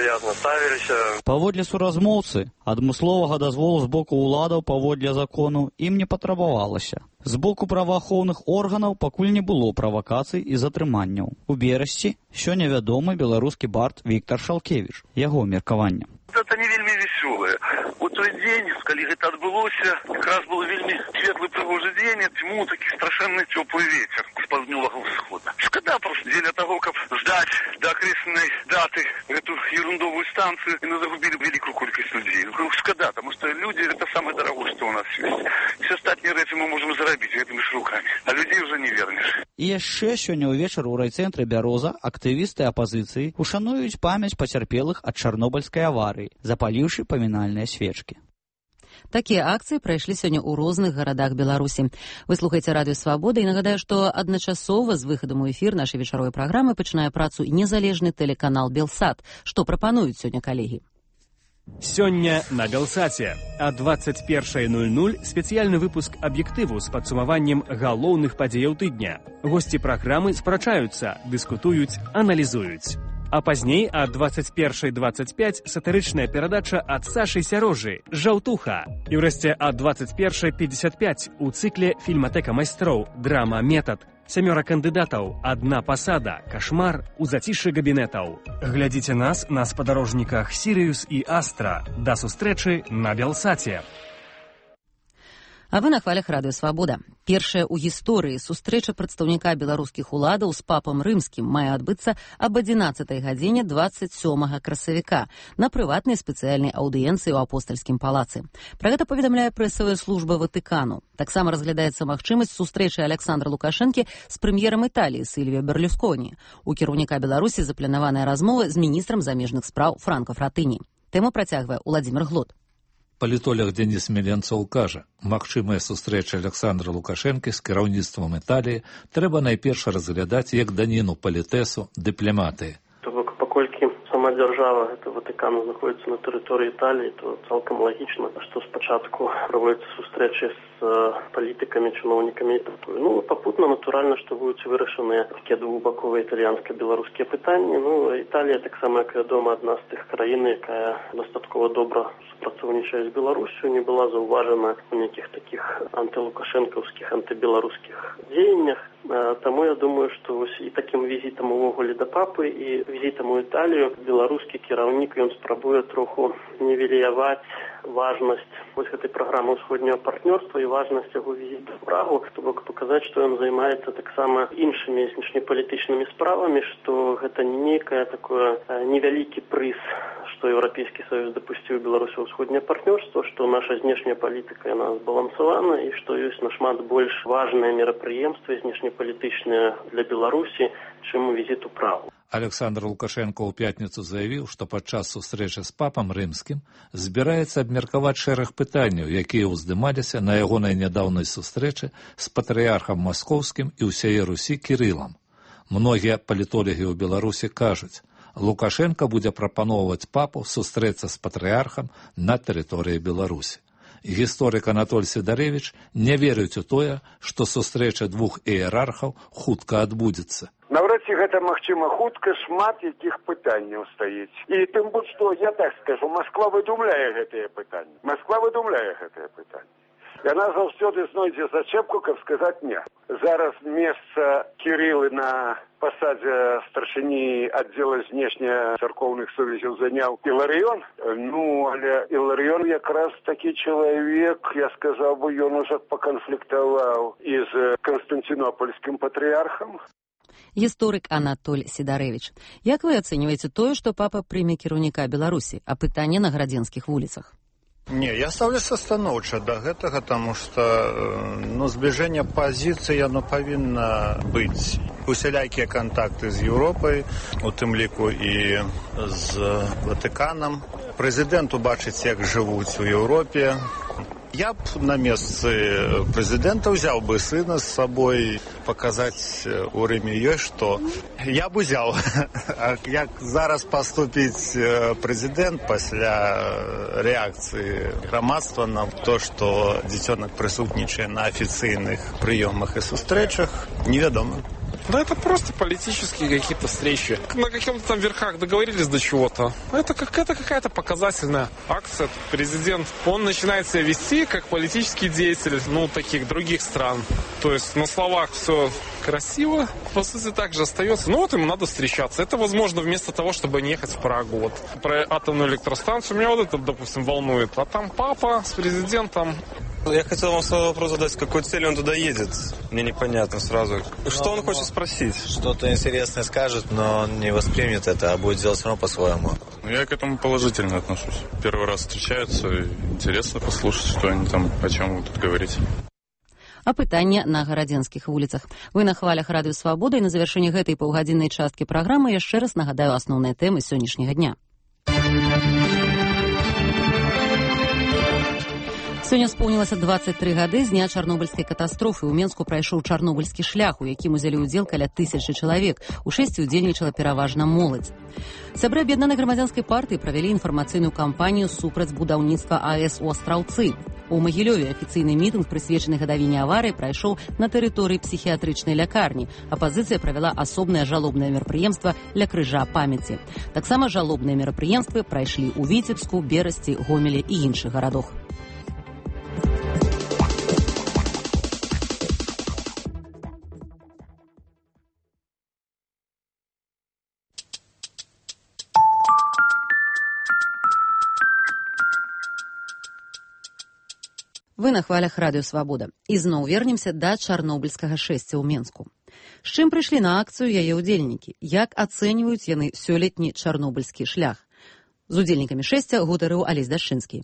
Паводле суразмоўцы, адмысловага дазволу з боку ўладаў паводле закону ім не патрабавалася. З боку праваахоўных органаў пакуль не было правакацый і затрыманняў. У Берасці сёння вядомы беларускі бард Віктар Шалкевіч. Яго меркаванне. Это не вельмі веселое. У той дзень, калі гэта адбылося, якраз был вельмі светлый прыгожы дзень, тьму такі страшэнны цёплы ветер з паўднёвага ўсхода. Шкада просто дзеля таго, каб здаць да акрэсленай даты эту ерундовую станцию, и мы загубили великую колькость людей. Шкада, потому что люди это самое дорогое, что у нас есть. Все остальные рэчы мы можем заработать этими ж руками, а людей уже не вернешь. І яшчэ сёння ўвечары ў райцэнтры Бяроза актывісты апазіцыі ушануюць памяць пацярпелых ад чарнобыльскай аварыі, запаліўшы памінальныя свечкі. Такія акцыі прайшлі сёння ў розных гарадах Беларусі. Вы слухаеце радыё Свабода і нагадаю, што адначасова з выхадам у эфір нашай вечаровай праграмы пачынае працу незалежны тэлеканал Белсат. Што прапануюць сёння калегі? Сёння на Белсаце о 21:00 спецыяльны выпуск аб'ектыву з падсумаваннем галоўных падзеяў тыдня. Госці праграмы спрачаюцца, дыскутуюць, аналізуюць. А пазней о 21:25 сатырычная перадача ад Сашы Сярожы «Жаўтуха». І ўрэшце о 21:55 у цыкле «Фільматэка майстроў. Драма. Метад». 7 кандыдатаў, 1 пасада, кашмар у зацішшы кабінетаў. Глядзіце нас на спадарожніках Сірыюс і Астра. Да сустрэчы на Белсаце. А вы на хвалях Радыё Свабода. Першая ў гісторыі сустрэча прадстаўніка беларускіх уладаў з папам рымскім мае адбыцца аб 11 гадзіне 27 красавіка на прыватнай спецыяльнай аўдыенцыі ў апостальскім палацы. Пра гэта паведамляе прэсавая служба Ватыкану. Таксама разглядаецца магчымасць сустрэчы Александра Лукашэнкі з прэм'ерам Італіі Сільвіо Берлюсконі. У кіраўніка Беларусі запланаваная размова з міністрам замежных спраў Франко Фратыні. Тэму працягвае Уладзімір Глот. Палітолог Дзеніс Меленцоў кажа, магчымая сустрэча Александра Лукашэнкі з кіраўніцтвам Італіі трэба найперш разглядаць як даніну палітэсу дыпламатыі. Паколькі сама дзяржава, гэта Ватыкан, знаходзіцца на тэрыторыі Італіі, то цалкам лагічна, што спачатку праводзяцца сустрэчы з палітыкамі, чыноўнікамі. Ну, папутна, натуральна, што будуць вырашаныя такія двухбаковыя італьянска-беларускія пытанні. Ну, Італія таксама, як вядома, адна з тых краін, якая дастаткова добра супрацоўнічае з Беларусю, не была заўважана у нейкіх такіх антылукашэнкаўскіх, антыбеларускіх дзеяннях. Таму я думаю, што і такім візітам увогуле да папы і візітам у Італію беларускі кіраўнік, ён спрабуе троху нівеліяваць важнасць вось гэтай праграмы ўсходняга партнёрства і важнасць яго візіту ў Прагу, то бок паказаць, што ён займаецца таксама іншымі знешнепалітычнымі справамі, што гэта не нейкае такое невялікі прыз, што Еўрапейскі Саюз дапусціў Беларусі ўсходняе партнёрства, што наша знешняя палітыка яна збалансавана і што ёсць нашмат больш важныя мерапрыемствы знешнепалітычныя для Беларусі, чым візіт у Прагу. Александр Лукашенко ў пятніцу заявіў, што падчас сустрэчы з папам рымскім збіраецца абмеркаваць шэраг пытанняў, якія ўздымаліся на ягонай нядаўнай сустрэчы з патрыярхам маскоўскім і ўсяе Русі Кірылам. Многія палітолагі ў Беларусі кажуць, Лукашенко будзе прапаноўваць папу сустрэцца з патрыярхам на тэрыторыі Беларусі. Гісторык Анатоль Сідарэвіч не верыць у тое, што сустрэча двух іерархаў хутка адбудзецца. Навряд ці гэта магчыма хутка, шмат якіх пытанняў стаіць. І тым больш, што я так скажу, Масква выдумляе гэтыя пытанні. Яна заўсёды знойдзе зачэпку, каб сказаць не. Зараз месца Кірылы на пасадзе старшыні аддзела знешне-царкоўных сувязяў заняў Іларыён. Ну, але Іларыён якраз такі чалавек, я сказаў бы, ён ужо паканфліктаваў і з Канстантинопольскім патрыярхам. Гісторык Анатоль Сідарэвіч. Як вы ацэньваеце тое, што папа прыме кіраўніка Беларусі, а пытанне на гарадзенскіх вуліцах? Не, я ставлюся станоўча да гэтага, таму што збліжэнне пазіцыі яно павінна быць. Усялякія кантакты з Еўропай, у тым ліку і з Ватыканам. Прэзідэнт убачыць, як жывуць у Еўропе. Я б на месцы прэзідэнта ўзяў бы сына з сабой, паказаць у Рыме ёсць, што я б узяў. Як зараз паступіць прэзідэнт пасля рэакцыі грамадства на то, што дзіцёнак прысутнічае на афіцыйных прыёмах і сустрэчах, невядома. Да это просто политические какие-то встречи. На каких-то там верхах договорились до чего-то. Это какая-то показательная акция. Президент, он начинает себя вести как политический деятель, таких других стран. То есть на словах все красиво, по сути так же остается. Ему надо встречаться. Это возможно вместо того, чтобы не ехать в Прагу. Про атомную электростанцию меня это, допустим, волнует. А там папа с президентом. Я хотел вам свой вопрос задать, с какой целью он туда едет. Мне непонятно сразу. Что он хочет спросить? Что-то интересное скажет, но он не воспримет это, а будет делать все равно по-своему. Я к этому положительно отношусь. Первый раз встречаются, и интересно послушать, что они там, о чем будут говорить. А пытанне на гарадзенскіх вуліцах. Вы на хвалях Радыё Свабода, і на завяршэнні гэтай паўгадзіннай часткі праграмы яшчэ раз нагадаю асноўныя тэмы сённяшняга дня. Сёння споўнілася 23 гады з дня чарнобыльскай катастрофы. У Менску прайшоў чарнобыльскі шлях, у якім узялі ўдзел каля 1000 чалавек. У шэсці ўдзельнічала пераважна моладзь. Сябры аб'яднанай грамадзянскай партыі правялі інфармацыйную кампанію супраць будаўніцтва АЭС у Астраўцы. У Магілёве афіцыйны мітынг, прысвечаны гадавіне аварыі, прайшоў на тэрыторыі псіхіятрычнай лякарні. Апазіцыя правяла асобнае жалобнае мерапрыемства ля крыжа памяці. Таксама жалобныя мерапрыемствы прайшлі ў Віцебску, Берасці, Гомелі і іншых гарадах. Вы на хвалях радыё Свабода. І зноў вернемся да чарнобыльскага шэсця ў Менску. З чым прыйшлі на акцыю яе ўдзельнікі? Як ацэньваюць яны сёлетні чарнобыльскі шлях? З удзельнікамі шэсця гутарыў Алесь Дашчынскі.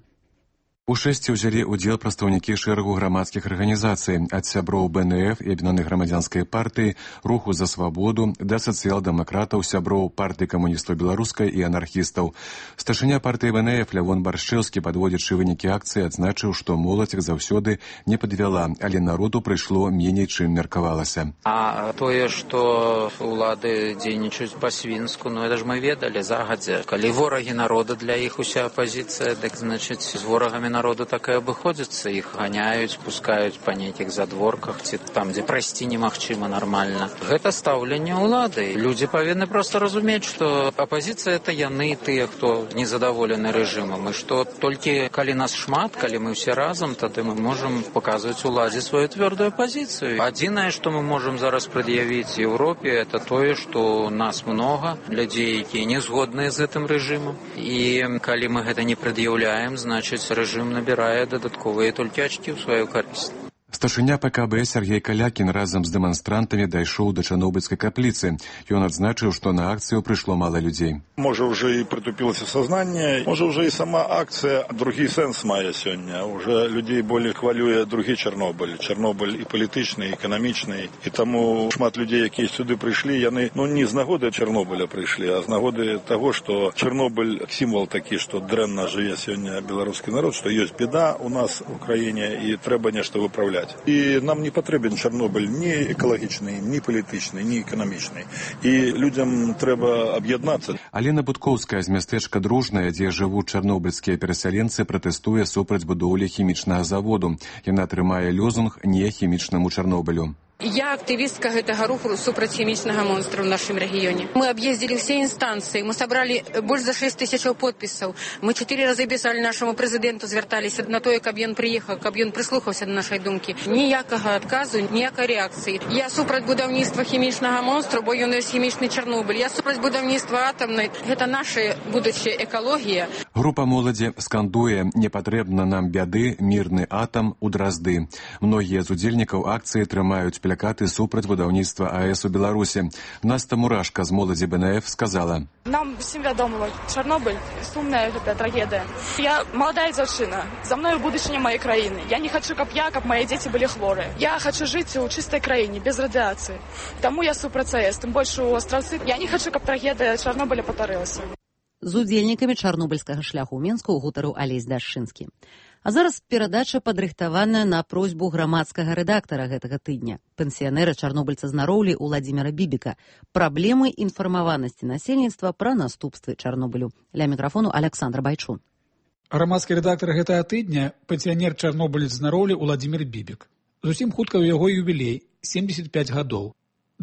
У шэсці ўзялі ўдзел прадстаўнікі шэрагу грамадскіх арганізацый, ад сяброў БНФ і аб'яднанай грамадзянскай партыі, руху за свабоду, да сацыял-дэмакратаў, сяброў партыі камуністаў беларускай і анархістаў. Старшыня партыі БНФ Лявон Баршчэўскі, падводзячы вынікі акцыі, адзначыў, што моладзь заўсёды не падвяла, але народу прыйшло меней, чым меркавалася. А тое, што улады дзейнічаюць па-свінску, это ж мы ведалі загадзя. Калі ворагі народа для іх уся апазіцыя, дык, значыць, з ворагамі народу так і абыходзіцца, іх ганяюць, пускаюць па нейкіх задворках, ці там, дзе прайсці немагчыма нармальна. Гэта стаўленне ўлады. Людзі павінны проста разумець, што апазіцыя — это яны, тыя, хто незадаволены рэжымам, і што толькі калі нас шмат, калі мы ўсе разам, тады мы можам паказваць уладзе сваю твёрдую пазіцыю. Адзінае, што мы можам зараз прад'явіць Еўропе, это тое, што нас многа, людзей, якія не згодныя з гэтым рэжымам. І калі мы гэта не прад'яўляем, значыць, рэжым набірае дадатковыя толькі ачкі ў сваю карысць. Старшыня ПКБ Сергей Калякін разам з дэманстрантамі дайшоў да Чарнобыльскай капліцы. Ён адзначыў, што на акцыю прыйшло мала людзей. Можа, уже і притупілася сознание, можа, уже і сама акцыя другі сэнс мае сёння. Уже людзей болей хвалюе другі Чарнобыль. Чарнобыль і палітычны, і эканамічны. І таму шмат людзей, якія сюды прыйшлі, яны не з нагоды Чарнобыля прыйшлі, а з нагоды таго, што Чарнобыль сімвол такі, што дрэнна жыве сёння беларускі народ, што ёсць беда у нас у краіне і трэба нешта выпраўляць. І нам не патрэбен Чарнобыль ні экалагічны, ні палітычны, ні эканамічны. І людзям трэба аб'яднацца. Алена Будкоўская з мястэчка Дружнае, дзе жывуць чарнобыльскія перасяленцы, пратэстуе супраць будоўлі хімічнага заводу. Яна трымае лозунг «Не хімічнаму Чарнобылю». Я активистка гэтага руху супраць хімічнага монстра ў нашым рэгіёне. Мы аб'ездзілі ўсе інстанцыі, мы сабралі больш за 6 000 подпісаў. Мы 4 разы пісалі нашаму прэзідэнту, звярталіся на тое, каб ён прыехаў, каб ён прыслухаўся да нашай думкі. Ніякага адказу, ніякай рэакцыі. Я супраць будаўніцтва хімічнага монстра, бо ён ёсць хімічны Чарнобыль. Я супраць будаўніцтва атамнай. Гэта наша будучая экалогія. Група моладзі скандуе «Не патрэбна нам бяды, мірны атам у дразды». Многія з удзельнікаў акцыі трымаюць плакаты супраць будаўніцтва АЭС у Беларусі. Наста Мурашка з моладзі БНФ сказала: «Нам всім вядома, Чарнобыль — сумная гэта трагедыя. Я маладая дзяўчына, за мною будучыня маёй краіны. Я не хачу, каб мае дзеці былі хворыя. Я хачу жыць у чыстай краіне, без радыяцыі. Таму я супраць АЭС, тым больш у Астраўцы. Я не хачу, каб трагедыя Чарнобыля паўтарылася». З удзельнікамі чарнобыльскага шляху ў Менску гутарыў Алесь Дашчынскі. А зараз перадача падрыхтаваная на просьбу грамадскага рэдактара гэтага тыдня, пенсіянера чарнобыльца з Нароўлі Уладзіміра Бібіка. Праблемы інфармаванасці насельніцтва пра наступствы Чарнобылю. Ля мікрафону Александр Байчун. Грамадскі рэдактар гэтага тыдня — пенсіянер чарнобылец з Нароўлі Уладзімір Бібік. Зусім хутка ў яго юбілей — 75 гадоў.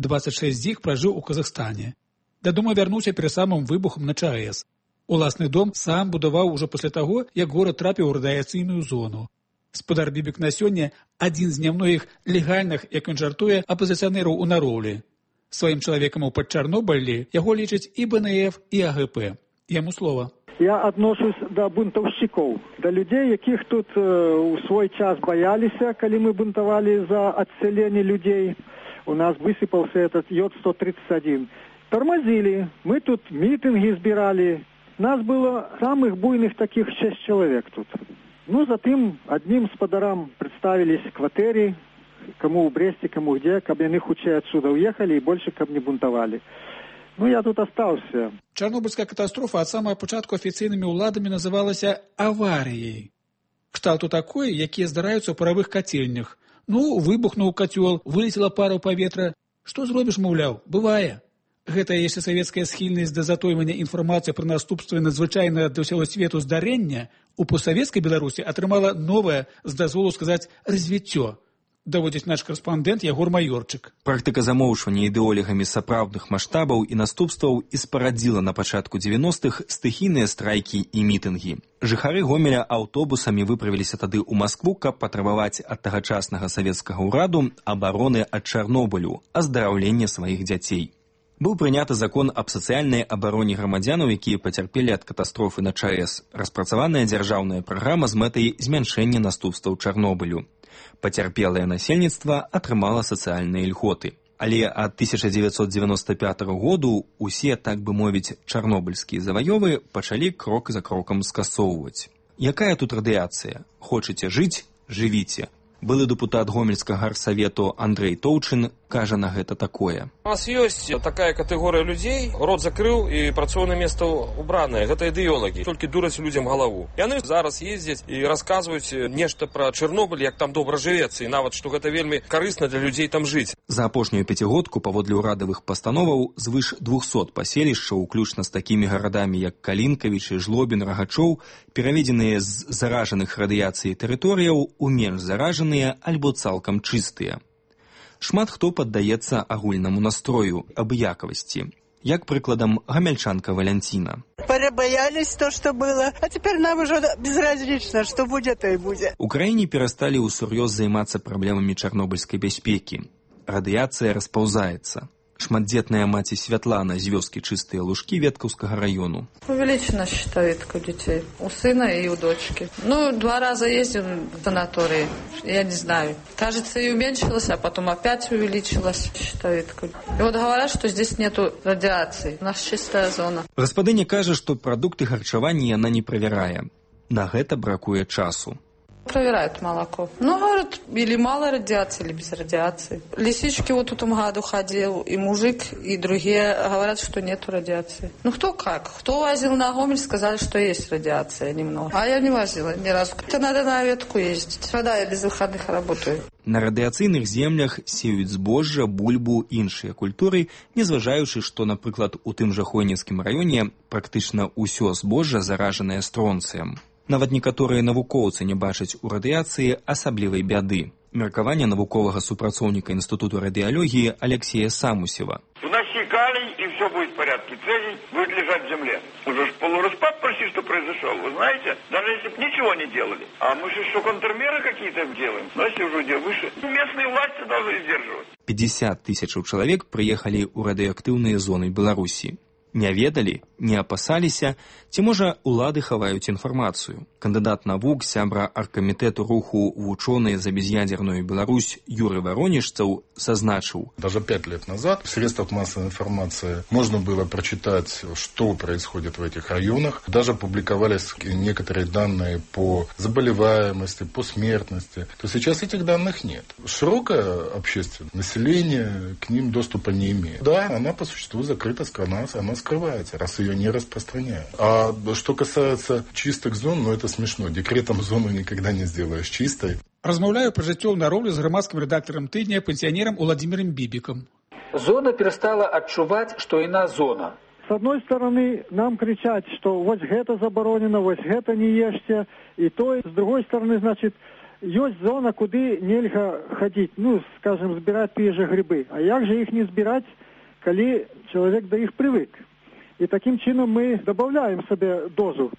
26 з іх пражыў у Казахстане. Дадому вярнуўся перад самым выбухам на ЧАЭС. Уласны дом сам будаваў ужо пасля таго, як горад трапіў у радыяцыйную зону. Спадар Бібік на сёння адзін з нямногіх легальных, як ён жартуе, апазіцыянераў у Нароўлі. Сваім чалавекам у Падчарнобылі яго лічаць і БНФ, і АГП. Яму слова. Я адношусь да бунтаўшчыкоў, да людзей, якіх тут у свой час баяліся, калі мы бунтавалі за адселенне людзей. У нас высыпаўся этот Йод-131. Тормозили, мы тут митинги збирали. Нас было самых буйных таких 6 человек тут. Ну, затым одним спадарам представились кватэри, кому в Бресте, кому где, каб яны хутчэй отсюда уехали и больше каб не бунтовали. Ну, я тут остался. Чарнобыльская катастрофа от самого початку офіцыйнымі ўладамі называлася аваріяй. Кшталту такой, якія здараюцца ў паравых кацельнях. Ну, выбухнуў кацёл, вылетела пара ў паветра. Што зробіш, маўляў, бывае. Гэтая яшчэ савецкая схільнасць да затойвання інфармацыі пра наступствы надзвычайнага для ўсяго свету здарэння у постсавецкай Беларусі атрымала новае, з дазволу сказаць, развіццё, даводзіць наш карэспандэнт Ягор Маёрчык. Практыка замоўчвання ідэолагамі сапраўдных маштабаў і наступстваў і спарадзіла на пачатку 90-х стыхійныя страйкі і мітынгі. Жыхары Гомеля аўтобусамі выправіліся тады ў Маскву, каб патрабаваць ад тагачаснага савецкага ўраду абароны ад Чарнобылю, аздараўлення сваіх дзяцей. Быў прыняты закон аб сацыяльнай абароне грамадзянаў, якія пацярпелі ад катастрофы на ЧАЭС. Распрацаваная дзяржаўная праграма з мэтай змяншэння наступстваў Чарнобылю. Пацярпелае насельніцтва атрымала сацыяльныя льготы. Але ад 1995 году усе, так бы мовіць, чарнобыльскія заваёвы пачалі крок за крокам скасоўваць. Якая тут радыяцыя? Хочаце жыць? Жывіце. Былы дэпутат Гомельскага гарсавету Андрей Тоўчын кажа на гэта такое. У нас ёсць такая катэгорыя людзей, рот закрыў і працоўнае месца убранае. Гэта ідэолагі, толькі дураць людзям галаву. Яны зараз ездзяць і расказваюць нешта пра Чарнобыль, як там добра жывецца, і нават, што гэта вельмі карысна для людзей там жыць. За апошнюю пяцігодку, паводле ўрадавых пастановаў, звыш 200 паселішчаў, уключна з такімі гарадамі, як Калінкавіч, Жлобін, Рагачоў, пераведзеныя з заражаных радыяцыяй тэрыторыяў у менш заражаныя альбо цалкам чыстыя. Шмат хто паддаецца агульнаму настрою, абыякавасці. Як прыкладам гамяльчанка Валянціна. Перебоялись то, что было, а теперь нам уже безразлично, что будет, то и будет. У краіне перасталі ўсур'ёз займацца праблемамі чарнобыльскай бяспекі. Радыяцыя распаўзаецца. Шматдзетная маці Святлана з вёскі Чыстыя Лужкі Веткаўскага району. Увеличена щитовидка у детей. У сына и у дочки. 2 раза ездил в санатории. Я не знаю. Кажется, и уменьшилась, а потом опять увеличилась щитовидка. И вот говорят, что здесь нету радиации. У нас чистая зона. Гаспадыня кажа, што прадукты харчавання яна не правярае. На гэта бракуе часу. Проверяют молоко. Говорят, или мало радиации, или без радиации. Лисички вот в этом году ходил, и мужик, и другие говорят, что нету радиации. Кто как? Кто возил на Гомель, сказали, что есть радиация немного. А я не возила ни разу. Это надо на ветку ездить. Когда я без выходных работаю. На радыяцыйных землях сеюць збожжа, бульбу, іншыя культуры, незважаючы, што, напрыклад, у тым жа Хойніцкім раёне практычна ўсё збожжа заражанае стронцыем. Нават некаторыя навукоўцы не бачаць у радыяцыі асаблівай бяды. Меркаванне навуковага супрацоўніка Інстытуту радыялогіі Алексея Самусева. Вноси калий, и все будет в порядке. Цезий будет лежать в земле. Уже полураспад почти что произошел, вы знаете? Даже если бы ничего не делали. А мы же что, контрмеры какие-то делаем? Но если уже выше, местные власти должны сдерживать. 50 тысячаў чалавек прыехалі ў радыеактыўныя зоны Беларусі. Не ведалі, не апасаліся, ці, можа, улады хаваюць інфармацыю. Кандыдат навук, сябра аргкамітэту руху «Вучоныя за безъядерную Беларусь» Юрий Воронежцев зазначил. Даже 5 лет назад в средствах массовой информации можно было прочитать, что происходит в этих районах. Даже публиковались некоторые данные по заболеваемости, по смертности. То сейчас этих данных нет. Широкое общественное население к ним доступа не имеет. Да, она по существу закрыта, она скрывается, раз ее не распространяют. А что касается чистых зон, это смешно. Декретом зону никогда не сделаешь чистой. Размаўляю пра жыццё ў народзе з грамадскім рэдактарам тыдня пенсіянерам Уладзімірам Бібікам. Зона перестала адчуваць, што яна зона. С одной стороны, нам кричать, что вот это заборонено, вот это не ешьте, и то, с другой стороны, значит, есть зона, куды нельга ходить, скажем, збирать те же грибы. А як же их не збирать, коли человек до их привык? И таким чином мы добавляем себе дозу.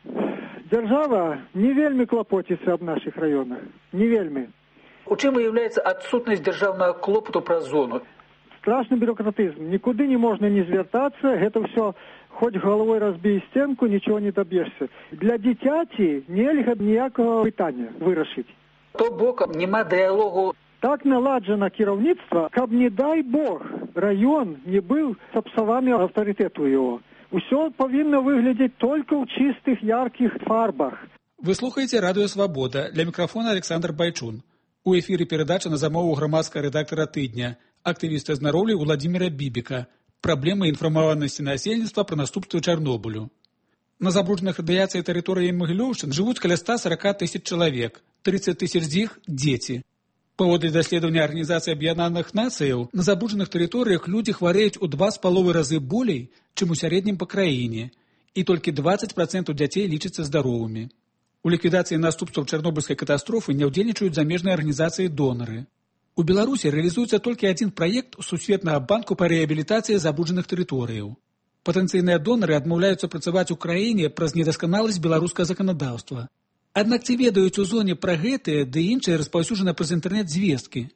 Держава не вельми клопотится об наших районах. Не вельми. У чым выявляется отсутность державного клопоту про зону? Страшный бюрократизм. Никуда не можно не звертаться. Это все, хоть головой разбей стенку, ничего не добьешься. Для дитяти нельга ніякого питання вирішити. То боком нема діалогу. Так наладжено керівництво, каб, не дай Бог, район не был сапсовами авторитету его. Усё повинно выглядеть только в чистых, ярких фарбах. Вы слухаете радио «Свобода». Для микрофона Александр Байчун. У эфире передача на замову громадского редактора «Тыдня», активиста здароўя Уладзіміра Бібіка. Проблемы информованности насельніцтва про наступствы Чарнобылю. На забрудженных радыяцыяй тэрыторыі Магілёўшчын живут каля 140 тысяч человек. 30 тысяч з іх – дети. Паводле даследавання Арганізацыі Аб'яднаных Нацыяў, на забруджаных тэрыторыях людзі хварэюць у 2,5 разы болей, чым у сярэднім па краіне, і толькі 20% дзяцей лічацца здаровымі. У ліквідацыі наступстваў чарнобыльскай катастрофы не ўдзельнічаюць замежныя арганізацыі-донары. У Беларусі рэалізуецца толькі адзін праект Сусветнага банку па рэабілітацыі забруджаных тэрыторыяў. Патэнцыйныя донары адмаўляюцца працаваць у краіне праз недасканаласць беларускага заканадаўства. Аднак ці ведаюць у зоне пра гэтыя ды іншыя распаўсюджаны праз інтэрнэт звесткі?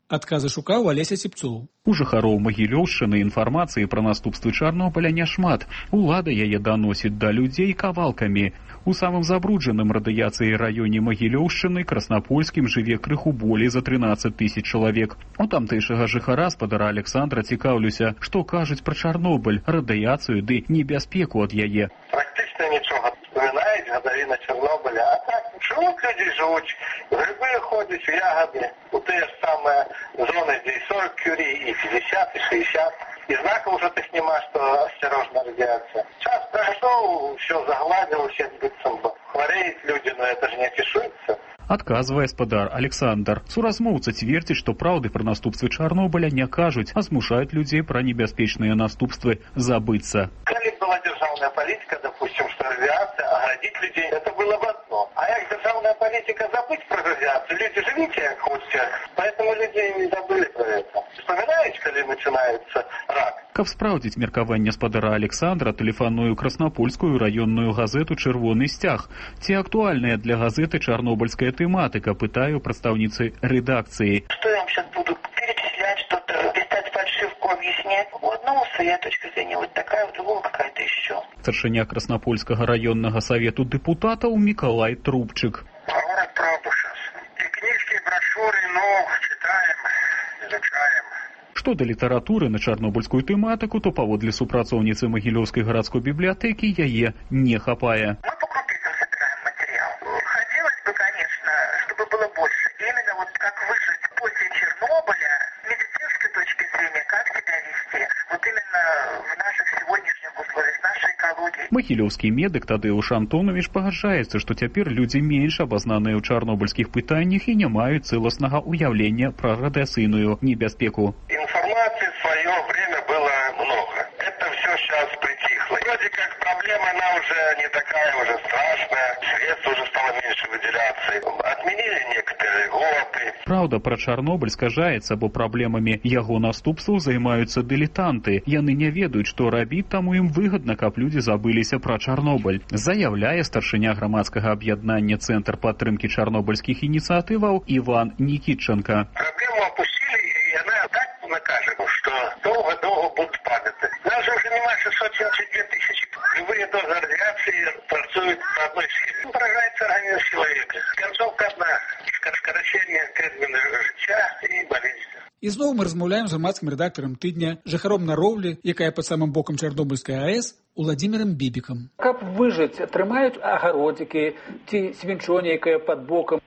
Адказы шукаў Алеся Сіпцоў. У жыхароў Магілёўшчыны інфармацыі пра наступствы Чарнобыля няшмат. Улада яе даносіць да людзей кавалкамі. У самым забруджаным радыяцыяй раёне Магілёўшчыны Краснапольскім жыве крыху болей за 13 000 чалавек. У тамтэйшага жыхара спадара Александра цікаўлюся, што кажуць пра Чарнобыль, радыяцыю ды небяспеку ад яе. Практычна нічога. Вспоминаюць гадавіна Чарнобыля, а так жывуць людзі жывуць, грыбы ходзяць, ягады, у тыя ж самыя зоны, дзе і 40 кюри, і 50, і 60. І знакаў уже тых няма, што асцярожна радыяцыя. Час прайшоў, усё загладзілася, быццам бы хварэюць людзі, но это ж не афішуецца. Адказвае спадар Александр. Суразмоўца цвердзіць, што праўды пра наступствы Чарнобыля не кажуць, а змушаюць людзей пра небяспечныя наступствы забыцца. Калі была дзяржаўная палітыка, допустим, што радыяцыя, аградзіць людзей, это было бы одно. А як дзяржаўная палітыка забыць пра радыяцыю, люди жывіце як хочаце, поэтому людзей не забылі пра это. Вспоминаюць, калі пачынаецца рак. Каб спраўдзіць меркаванне спадара Александра, тэлефаную краснапольскую раённую газету «Чырвоны сцяг». Ці актуальная для газеты чарнобыльская тэматыка, пытаю прадстаўніцы рэдакцыі. Что я вам сейчас буду перечислять, что-то листать фальшивку, объяснять? У одного своя точка зрения вот такая, у другого какая-то еще. Старшыня Краснапольскага раённага савету дэпутатаў Мікалай Трубчык. Говорят правду сейчас. И книжки, и брошюры, ну, читаем, изучаем. Што да літаратуры на чарнобыльскую тэматыку, то паводле супрацоўніцы Магілёўскай гарадской бібліятэкі яе не хапае. Мы по крупицам собираем материал. Хотелось бы, конечно, чтобы было больше. Именно вот как выжить после Чернобыля, с медицинской точки зрения, как себя вести. Вот именно в наших сегодняшних условиях, в нашей экологии. Магілёўскі медык Тадеуш Антонович пагаджаецца, што цяпер людзі менш абазнаныя ў чарнобыльскіх пытаннях і не маюць цэласнага ўяўлення пра радыяцыйную небяспеку. Информации в свое время было много. Это все сейчас притихло. Вроде как проблема, она уже не такая уже страшная. Средств уже стало меньше выделяться. Отменили некоторые льготы. Праўда, пра Чарнобыль скажаецца, бо праблемамі яго наступстваў займаюцца дылетанты. Яны не ведаюць, што рабіць, таму ім выгадна, каб людзі забыліся пра Чарнобыль. Заяўляе старшыня грамадскага аб'яднання Цэнтр падтрымкі чарнобыльскіх ініцыятываў Іван Нікітченка. Проблему опустили, и она так накажем, что долго-долго будут падать. Нас же уже нема 672 тысячи. Любые дозы радиации працуют на одной схеме. Поражается организм человека. Концовка одна. Скорочение термина жыцця и болезни. І зноў мы размаўляем з грамадскім рэдактарам тыдня, жыхаром Нароўлі, якая пад самым бокам Чарнобыльскай АЭС, Уладзімірам Бібікам. Каб выжыць, трымаюць агародзікі ці свінчо нейкае пад бокам.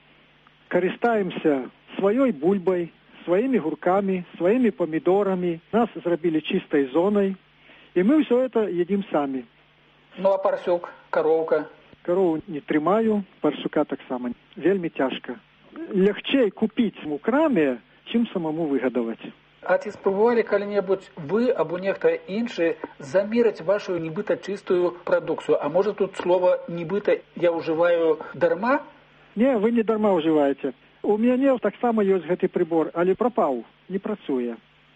Карыстаемся сваёй бульбай, своими гурками, своими помидорами. Нас зрабілі чистой зоной, и мы все это едим сами. Ну а парсюк, коровка? Корову не трымаю, парсюка таксама. Вельмі цяжка. Лягчэй купіць у краме, чым самому выгадаваць. А ці спрабавалі калі-небудзь вы або нехта іншы замерыць вашу нібыта чыстую прадукцыю? А можа тут слова нібыта я ўжываю дарма? Не, вы не дарма ўжываеце. У мяне таксама ёсць гэты прибор, але прапаў, не працуе.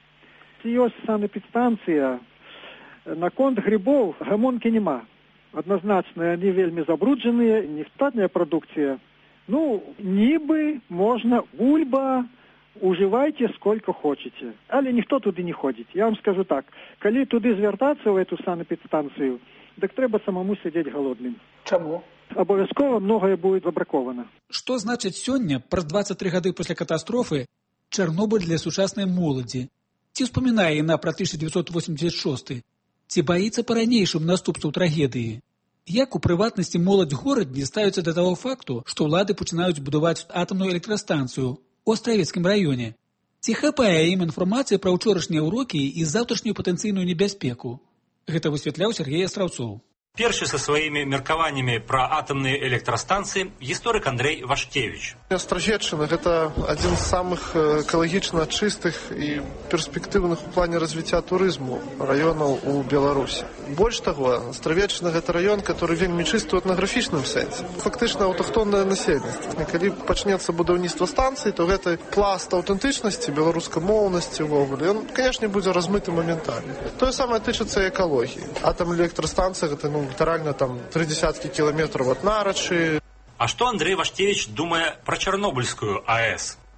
Ці ёсць санэпідстанцыя, наконт грибоў гамонкі няма. Адназначна, яны вельмі забруджаныя, нештатная прадукцыя. Ну, нібы можна бульба, уживайте сколько хочете. Але ніхто туды не ходзіць. Я вам скажу так, калі туды звяртацца ў эту санэпідстанцыю, дык трэба самому сядзець голодным. Чаму? Обовязково многое будет забраковано. Што значыць сёння, праз 23 гады пасля катастрофы, Чарнобыль для сучаснай моладзі? Ці ўспамінае яна пра 1986? Ці баіцца па-ранейшым наступстваў трагедыі? Як у прыватнасці моладзь горадні ставіцца да таго факту, што ўлады пачынаюць будаваць атамную электрастанцыю у Астравецкім раёне? Ці хапае ім інфармацыі пра ўчорашнія ўрокі і заўтрашнюю патэнцыйную небяспеку? Гэта высвятляў Сергей Астраўцоў. Першы са сваімі меркаваннямі пра атамныя электрастанцыі гісторык Андрэй Вашкевіч. Астравеччына – гэта адзін з самых экалагічна чыстых і перспектыўных у плане развіцця турызму раёнаў у Беларусі. Больш таго, Астравеччына – гэта раён, который вельмі чысты ў этнаграфічным сэнсе. Фактычна аўтахтоннае насельніцтва. Калі пачнецца будаўніцтва станцыі, то гэты пласт аўтэнтычнасці, беларускамоўнасці ўвогуле, ён, канешне, будзе размыты моментальна. Тое самае тычыцца экалогіі. Атам электрастанцыя – гэта, літаральна там 30 кілометраў ад Нарачы. А што Андрэй Вашкевіч думае пра Чарнобыльскую АЭС?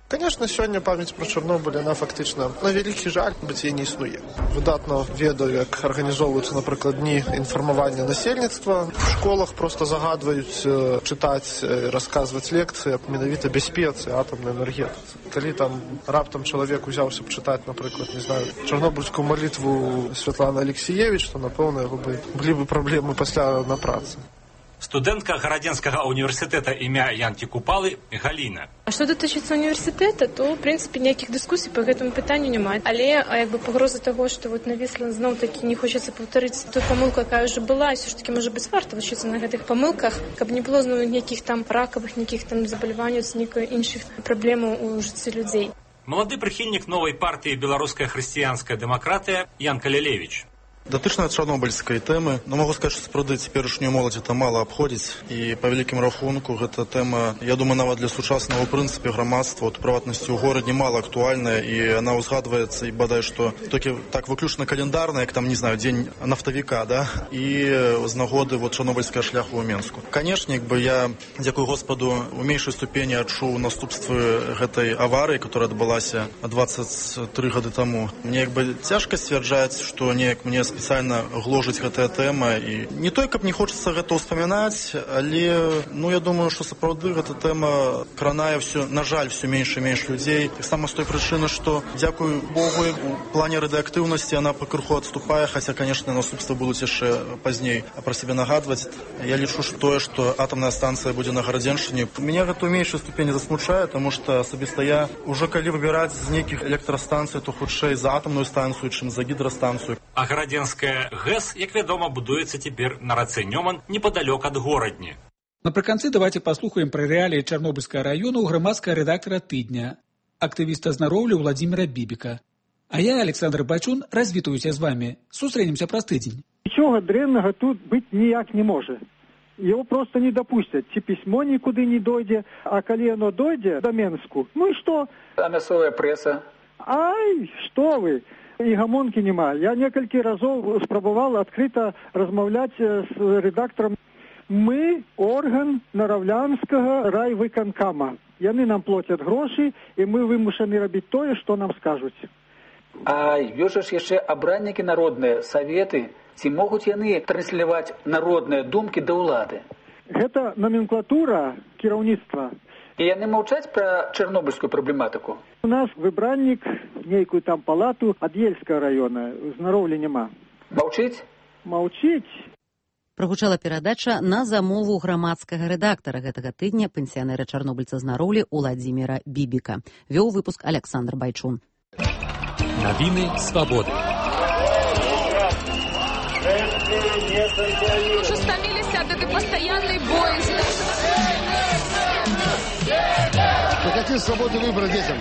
Конечно, сёння памяць пра Чарнобыль, она фактычна, на вялікі жаль, быць, не існуе. Выдатна ведаю, як арганізоўваюцца, напрыклад, дні інфармавання насельніцтва. В школах просто загадваюць чытаць, расказваць лекцыі менавіта бяспецы атамнай энергетыцы. Калі там раптам чалавек узяўся б чытаць, напрыклад, не знаю, чарнобыльскую малітву Святланы Алексіевіч, то, напэўна, яго былі бы праблемы пасля на працы. Студентка Городенского университета имя Янки Купалы Галина. А что дотычыцца университета, то, в принципе, никаких дискуссий по этому питанию немає. Але погроза того, что вот нависла знов-таки не хочется повторить ту помилку, яка вже була, і все ж таки, може бути, варто вчитися на этих помилках, каб не було знову ніяких там ракових, ніяких там заболівань, ніяких інших проблем у житті людей. Молодий прихильник новой партии «Белорусская христианская демократия» Ян Калялевич. Датычна чарнобыльскай тэмы, но могу сказаць, што сапраўды цяперашнюю моладзь это мала абходзіць, і па вялікім рахунку гэта тэма, я думаю, нават для сучаснага ў прынцыпе грамадства, от прыватнасці ў горадзе мала актуальная, і она ўзгадваецца і бадай што толькі так выключна календарна, як там, не знаю, дзень нафтавіка, да, і з нагоды вот чарнобыльскага шляху ў Менску. Канешне, я, дзякуй Господу, у меншай ступені адчуў наступствы гэтай аварыі, которая адбылася 23 гады таму. Мне цяжка сцвярджаць, што неяк мне спецыяльна гложыць гэтая тэма, і не той, каб не хочацца гэта ўспамінаць, але, я думаю, што сапраўды гэта тэма кранае на жаль, все менш і менш людзей. Таксама з той прычыны, што, дзякуй Богу, у плане радыактыўнасці яна пакрыху адступае, хаця, канешне, наступствы будуць яшчэ пазней пра сябе нагадваць. Я лічу, што атамная станцыя будзе на Гарадзеншчыне. Мяне гэта ў меншай ступені засмучае, таму што асабіста я ўжо калі выбіраць з нейкіх электрастанцый, то хутчэй за атамную станцыю, чым за гідрастанцыю. А Гарадзенская ГЭС, як вядома, будуецца цяпер на рацэ Нёман непадалёк ад горадні. Напрыканцы давайте паслухаем пра рэаліі Чарнобыльскага раёна ў грамадскага рэдактара «Тыдня», актывіста з Нароўля Владимира Бібіка. А я, Александр Байчун, развітаюся з вами. Сустрэнемся праз тыдзень. Нічога дрэннага тут быць ніяк не можа. Его просто не допустят. Ці пісьмо нікуды не дойдзе, а калі оно дойдзе до Менску, ну і што? А мясцовая прэса? Ай, што вы? І гамонкі няма. Я некалькі разоў спрабаваў адкрыта размаўляць з рэдактарам. Мы орган Наравлянскага райвыканкама. Яны нам плацяць грошы, і мы вымушаны рабіць тое, што нам скажуць. А ёсць ж яшчэ абраннікі народныя, саветы. Ці могуць яны трансляваць народныя думкі да ўлады? Гэта номенклатура кіраўніцтва. І яны маўчаць пра чарнобыльскую праблематыку? У нас выбраннік нейкую там палату ад Ельскага раёна. З Нароўля няма. Маўчыць? Маўчыць. Прагучала перадача на замову грамадскага рэдактара гэтага тыдня, пенсіянера чарнобыльца з Нароўля Уладзіміра Бібіка. Вёў выпуск Александр Байчун. Навіны свабоды. Уже стаміліся ад этой постоянной боязни. Какие свободы выбора детям?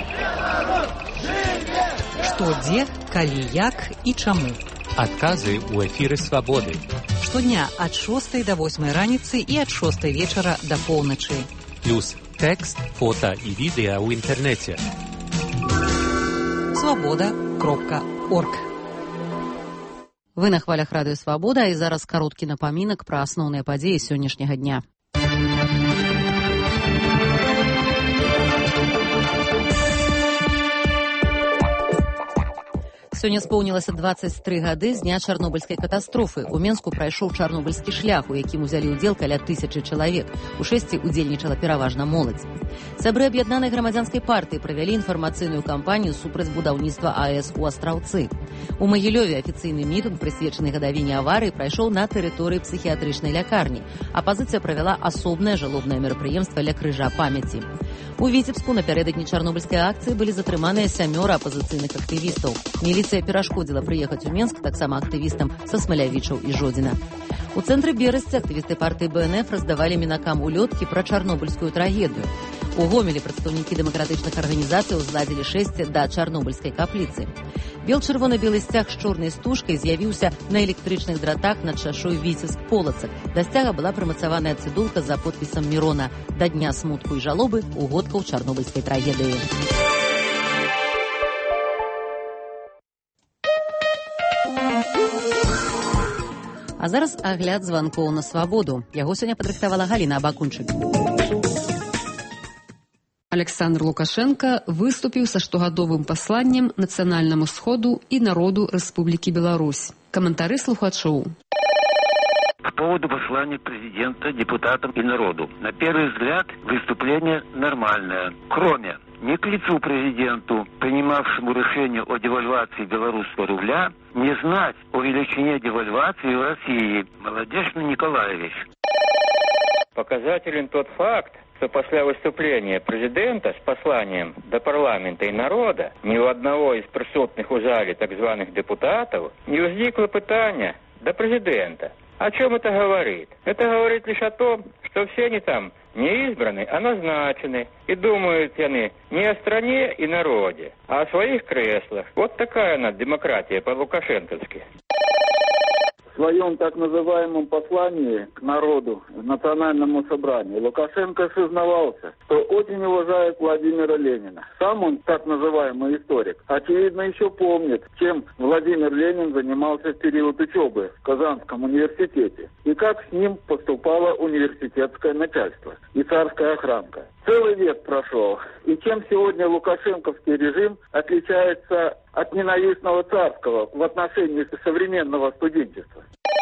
Што, дзе, калі, як і чаму? Адказы ў эфіры свабоды. Штодня ад 6 до 8 раніцы і ад 6 вечара до поўначы. Плюс тэкст, фота і відэа ў інтэрнэце. Свабода.орг. Вы на хвалях радыё Свабода, і зараз кароткі напамінак пра асноўныя падзеі сённяшняга дня. Сёння споўнілася 23 гады з дня чарнобыльскай катастрофы. У Менску прайшоў чарнобыльскі шлях, у якім узялі ўдзел каля 1000 чалавек. У шэсці удзельнічала пераважна моладзь. Сябры аб'яднанай грамадзянскай партыі правялі інфармацыйную кампанію супраць будаўніцтва АЭС у Астраўцы. У Магілёве афіцыйны мітынг, прысвечаны гадавіне аварыі, прайшоў на тэрыторыі псіхіятрычнай лякарні. Апазіцыя правяла асобнае жалобнае мерапрыемства ля крыжа памяці. У Віцебску напярэдадні чарнобыльскай акцыі былі затрыманыя 7 апазіцыйных актывістаў. Міліцыя перашкодзіла прыехаць у Менск таксама актывістам са Смалявічаў і Жодзіна. У цэнтры Берасці актывісты партыі БНФ раздавалі мінакам улёткі пра чарнобыльскую трагедыю. У Гомелі прадстаўнікі дэмакратычных арганізацый узладзілі шэсце да чарнобыльскай капліцы. Бел-чырвона-белы сцяг з чорнай стужкай з'явіўся на электрычных дратах над шашой Віцебск-Полацак. Да сцяга была прымацаваная цыдулка за подпісам Мірона «Да дня смутку і жалобы угодкаў чарнобыльскай трагедыі». А зараз агляд званкоў на свабоду. Яго сёння падрыхтавала Галіна Абакунчык. Александр Лукашенко выступіў са штогадовым пасланнем нацыянальнаму сходу і народу Рэспублікі Беларусь. Каментары слухачоў. По поводу послания президента, депутатам и народу. На первый взгляд, выступление нормальное. Кроме не к лицу президенту, принимавшему решение о девальвации белорусского рубля, не знать о величине девальвации в России. Молодежный Николаевич. Показателен тот факт, что после выступления президента с посланием до парламента и народа ни у одного из присутных у зале так званых депутатов не возникло питания до президента. О чем это говорит? Это говорит лишь о том, что все они там не избраны, а назначены. И думают они не о стране и народе, а о своих креслах. Вот такая она демократия по-лукашенковски. В своем так называемом послании к народу, национальному собранию, Лукашенко сознавался, что очень уважает Владимира Ленина. Сам он, так называемый историк, очевидно еще помнит, чем Владимир Ленин занимался в период учебы в Казанском университете и как с ним поступало университетское начальство и царская охранка. Целый век прошел, и чем сегодня лукашенковский режим отличается от ненавистного царского в отношении современного студенчества?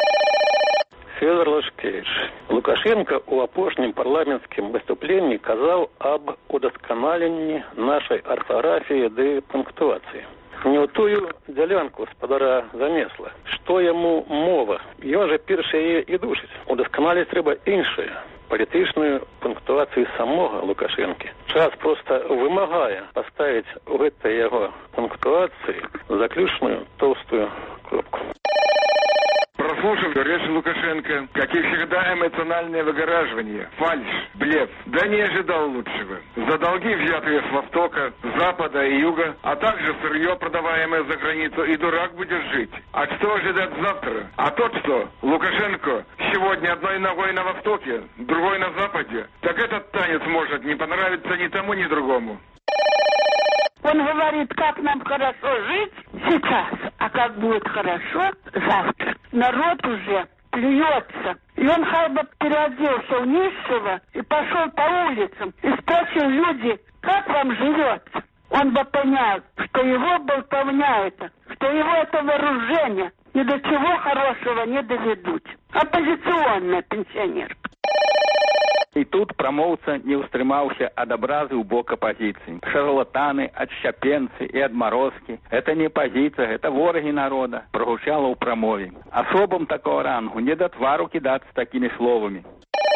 Федор Лашкевич. Лукашенко у апошнім парламентскім выступленні казаў аб удасканаленні нашай арфаграфіі ды пунктуацыі. Не ў тую дзялянку спадара замесла. Што яму мова? Ён жа першы яе і душыць. Удасканаліць трэба іншую, палітычную пунктуацыю самога Лукашэнкі. Час проста вымагае паставіць у гэтай яго пунктуацыі заключную толстую кропку. Прослушав речь Лукашенко, как и всегда, эмоциональное выгораживание, фальшь, блеф. Да не ожидал лучшего. За долги, взятые с Востока, Запада и Юга, а также сырье, продаваемое за границу, и дурак будет жить. А что ожидать завтра? А тот, что Лукашенко сегодня одной ногой на Востоке, другой на Западе, так этот танец может не понравиться ни тому, ни другому. Он говорит, как нам хорошо жить сейчас, а как будет хорошо завтра. Народ уже плюется. И он хоть бы переоделся в низшего и пошел по улицам и спросил люди, как вам живется. Он бы понял, что его болтовня это, что его это вооружение ни до чего хорошего не доведут. Оппозиционная пенсионерка. І тут прамоўца не ўстрымаўся ад абразы ў бок апазіцыі. Шарлатаны, адшчапенцы і адмарозкі. Это не пазіцыя, это ворагі народа, прагучала ў прамове. Асобам такого рангу не да твару кідацца такімі словамі.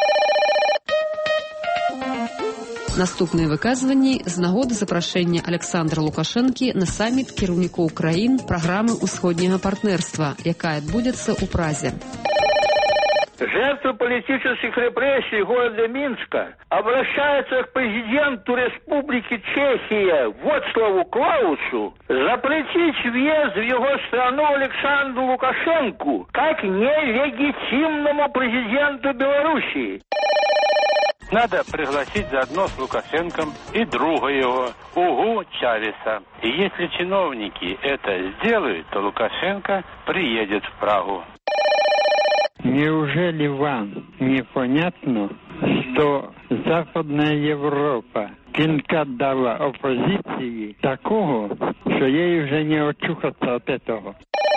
Наступныя выказванні з нагоды запрашэння Александра Лукашэнкі на саміт кіраўнікоў краін праграмы ўсходняга партнерства, якая адбудзецца ў Празе. Жертвы политических репрессий города Минска обращаются к президенту Республики Чехия Вацлаву Клаусу запретить въезд в его страну Александру Лукашенку как нелегитимному президенту Белоруссии. Надо пригласить заодно с Лукашенком и друга его, Угу Чавеса. И если чиновники это сделают, то Лукашенко приедет в Прагу. Неужели вам непонятно, что Западная Европа пинка дала оппозиции такого, что ей уже не очухаться от этого?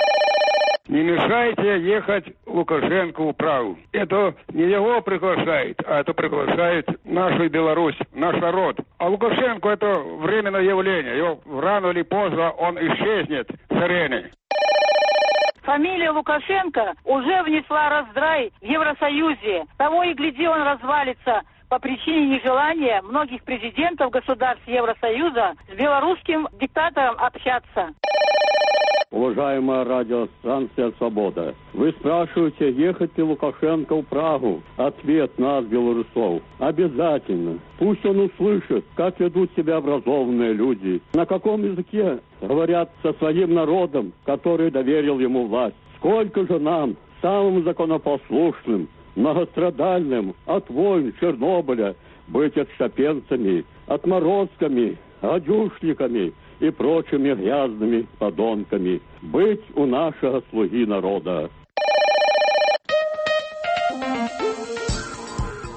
Не мешайте ехать Лукашенко в Прагу. Это не его приглашает, а это приглашает нашу Беларусь, наш народ. А Лукашенко это временное явление. Его рано или поздно он исчезнет с арены. Фамилия Лукашенко уже внесла раздрай в Евросоюзе. Того и гляди, он развалится по причине нежелания многих президентов государств Евросоюза с белорусским диктатором общаться. Уважаемая радиостанция «Свобода», вы спрашиваете, ехать ли Лукашенко в Прагу? Ответ нас, белорусов, обязательно. Пусть он услышит, как ведут себя образованные люди, на каком языке говорят со своим народом, который доверил ему власть. Сколько же нам, самым законопослушным, многострадальным от войн Чернобыля, быть отщепенцами, отморозками, гадюшниками и прочими грязными подонками. Быть у нашего слуги народа.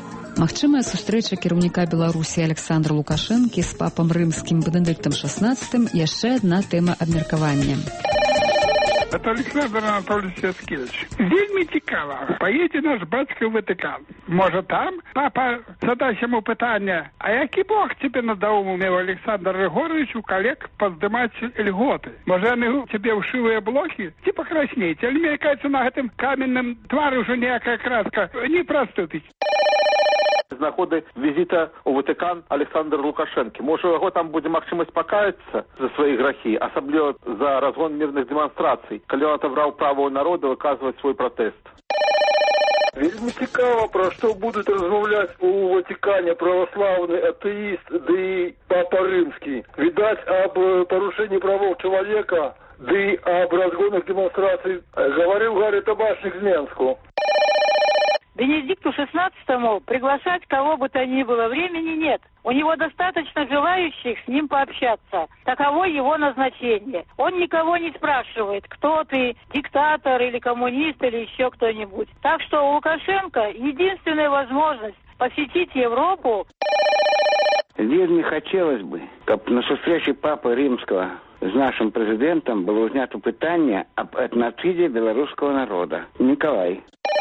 Магчымая сустрэча кіраўніка Беларусі Александра Лукашэнкі з папам рымскім Бенедыктам XVI яшчэ адна тэма абмеркавання. Это Александр Анатольевич Яцкевич. Вельми цікаво. Поїде наш батько в Ватикан. Може там папа задасть йому питання, а який Бог тебе надоумил, Александр Григорьевич, у коллег поздымать льготы? Може они тебе вшивые блоки? Типа краснеете. Или мне кажется, на этом каменном тваре уже некая краска не проступить. З нагоди візита у Ватикан Александра Лукашэнкі. Може, його там буде магчымасць пакаяцца за свої грахи, асабліва за разгон мирных демонстраций, коли он отобрал право у народа выказывать свой протест. Вельми цікаво, про що будуть розмовляти у Ватикані православний атеїст, да і Папа Римський. Видать, об порушении правов человека, да и об разгонах демонстраций говорил Гарри Табачник в Менску. Бенедикту XVI приглашать кого бы то ни было времени нет. У него достаточно желающих с ним пообщаться. Таково его назначение. Он никого не спрашивает, кто ты, диктатор или коммунист или еще кто-нибудь. Так что у Лукашенко единственная возможность посетить Европу. Вельми хотелось бы, чтобы на встрече Папы Римского с нашим президентом было узнято питание об этноциде белорусского народа. Николай.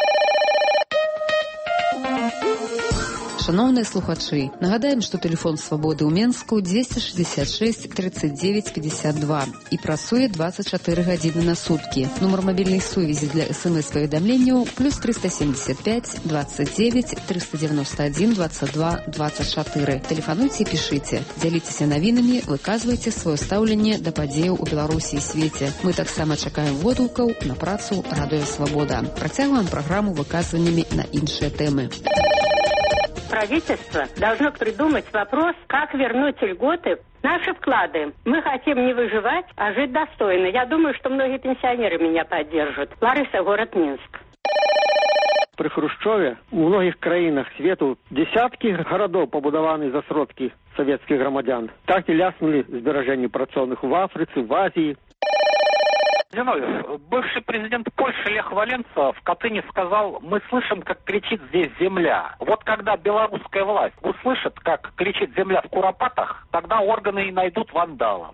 Шановныя слухачы, нагадаем, што тэлефон свабоды ў Менску 266 39 52 і працуе 24 гадзіны на суткі. Нумар мабільнай сувязі для СМС-паведамленняў +375 29 391 22 24. Тэлефануйце і пішыце. Дзяліцеся навінамі, выказвайце сваё стаўленне да падзеяў у Беларусі і свеце. Мы таксама чакаем водгукаў на працу Радыё Свабода. Працягваем праграму выказваннямі на іншыя тэмы. Правительство должно придумать вопрос, как вернуть льготы, наши вклады. Мы хотим не выживать, а жить достойно. Я думаю, что многие пенсионеры меня поддержат. Лариса, город Минск. При Хрущеве у многих країнах світу десятки городов побудовані за сродки советских громадян. Так и ляснули збереження працовних в Африці, в Азії. Зиновьев, бывший президент Польши Лех Валенса в Катыни сказал: мы слышим, как кричит здесь земля. Вот когда белорусская власть услышит, как кричит земля в Куропатах, тогда органы и найдут вандала.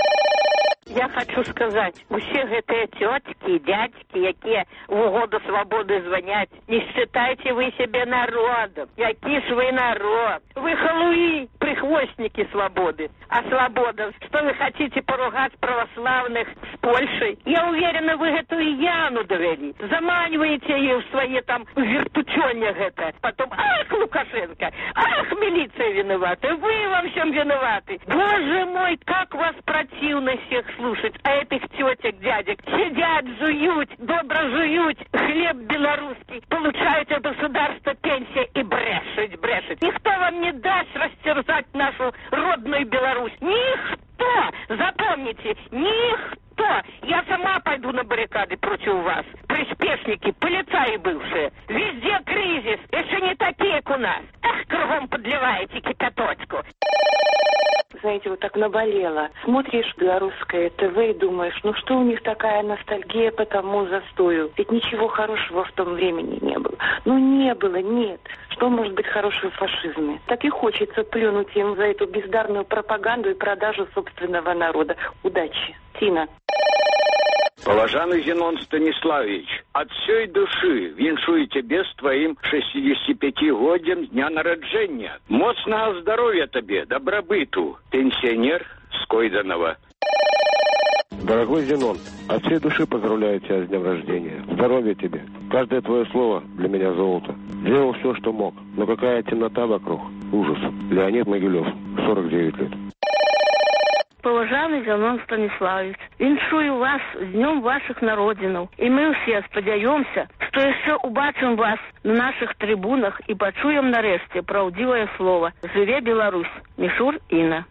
Я хочу сказать, усе гэтыя тётки, дядьки, якія в угоду свободы звонят, не считайте вы себе народом. Які ж вы народ? Вы халуи, прихвостники свободы. А свобода, что вы хотите поругать православных с Польшей? Я уверена, вы эту Яну довели. Заманиваете ее в свои там вертучёнья гэта. Потом, ах, Лукашенко, ах, милиция виновата, вы во всем виноваты. Боже мой, как вас противно всех слушать, а этих тетек, дядек сидят, жуют, добро жуют хлеб белорусский, получают от государства пенсии и брешут. Никто вам не даст растерзать нашу родную Беларусь. Никто! Запомните, никто! Я сама пойду на баррикады против вас. Приспешники, полицаи бывшие. Везде кризис, еще не такие, как у нас. Эх, кругом подливаете кипяточку. Знаете, вот так наболело. Смотришь белорусское ТВ и думаешь, ну что у них такая ностальгия по тому застою? Ведь ничего хорошего в том времени не было. Ну не было, нет. Что может быть хорошего в фашизме? Так и хочется плюнуть им за эту бездарную пропаганду и продажу собственного народа. Удачи. Тина. Поважанный Зенон Станиславович, от всей души віншую тебе с твоим 65-годием дня народжения. Моцного здоровья тебе, добробыту, пенсионер с Койданова. Дорогой Зенон, от всей души поздравляю тебя с днем рождения. Здоровья тебе. Каждое твое слово для меня золото. Делал все, что мог. Но какая темнота вокруг. Ужас. Леонид Могилев, 49 лет. Поважаний Зенон Станиславович, віншую вас з Днем ваших народинов. І ми всі сподіваємося, що ще убачимо вас на наших трибунах і почуємо нарешті правдиве слово. Живе Білорусь. Мішур Інна.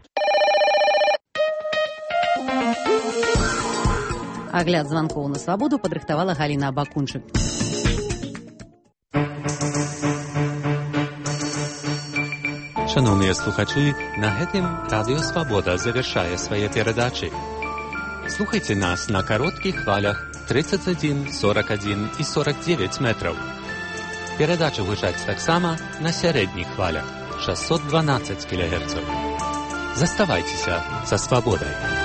Агляд званкоў на свабоду падрыхтавала Галіна Абакунчык. Шановныя слухачы, на гэтым Радыё Свабода завяршае свае перадачы. Слухайце нас на кароткіх хвалях 31, 41 і 49 метраў. Перадача гучаць таксама на сярэдніх хвалях 612 кГц. Заставайцеся са свабодай.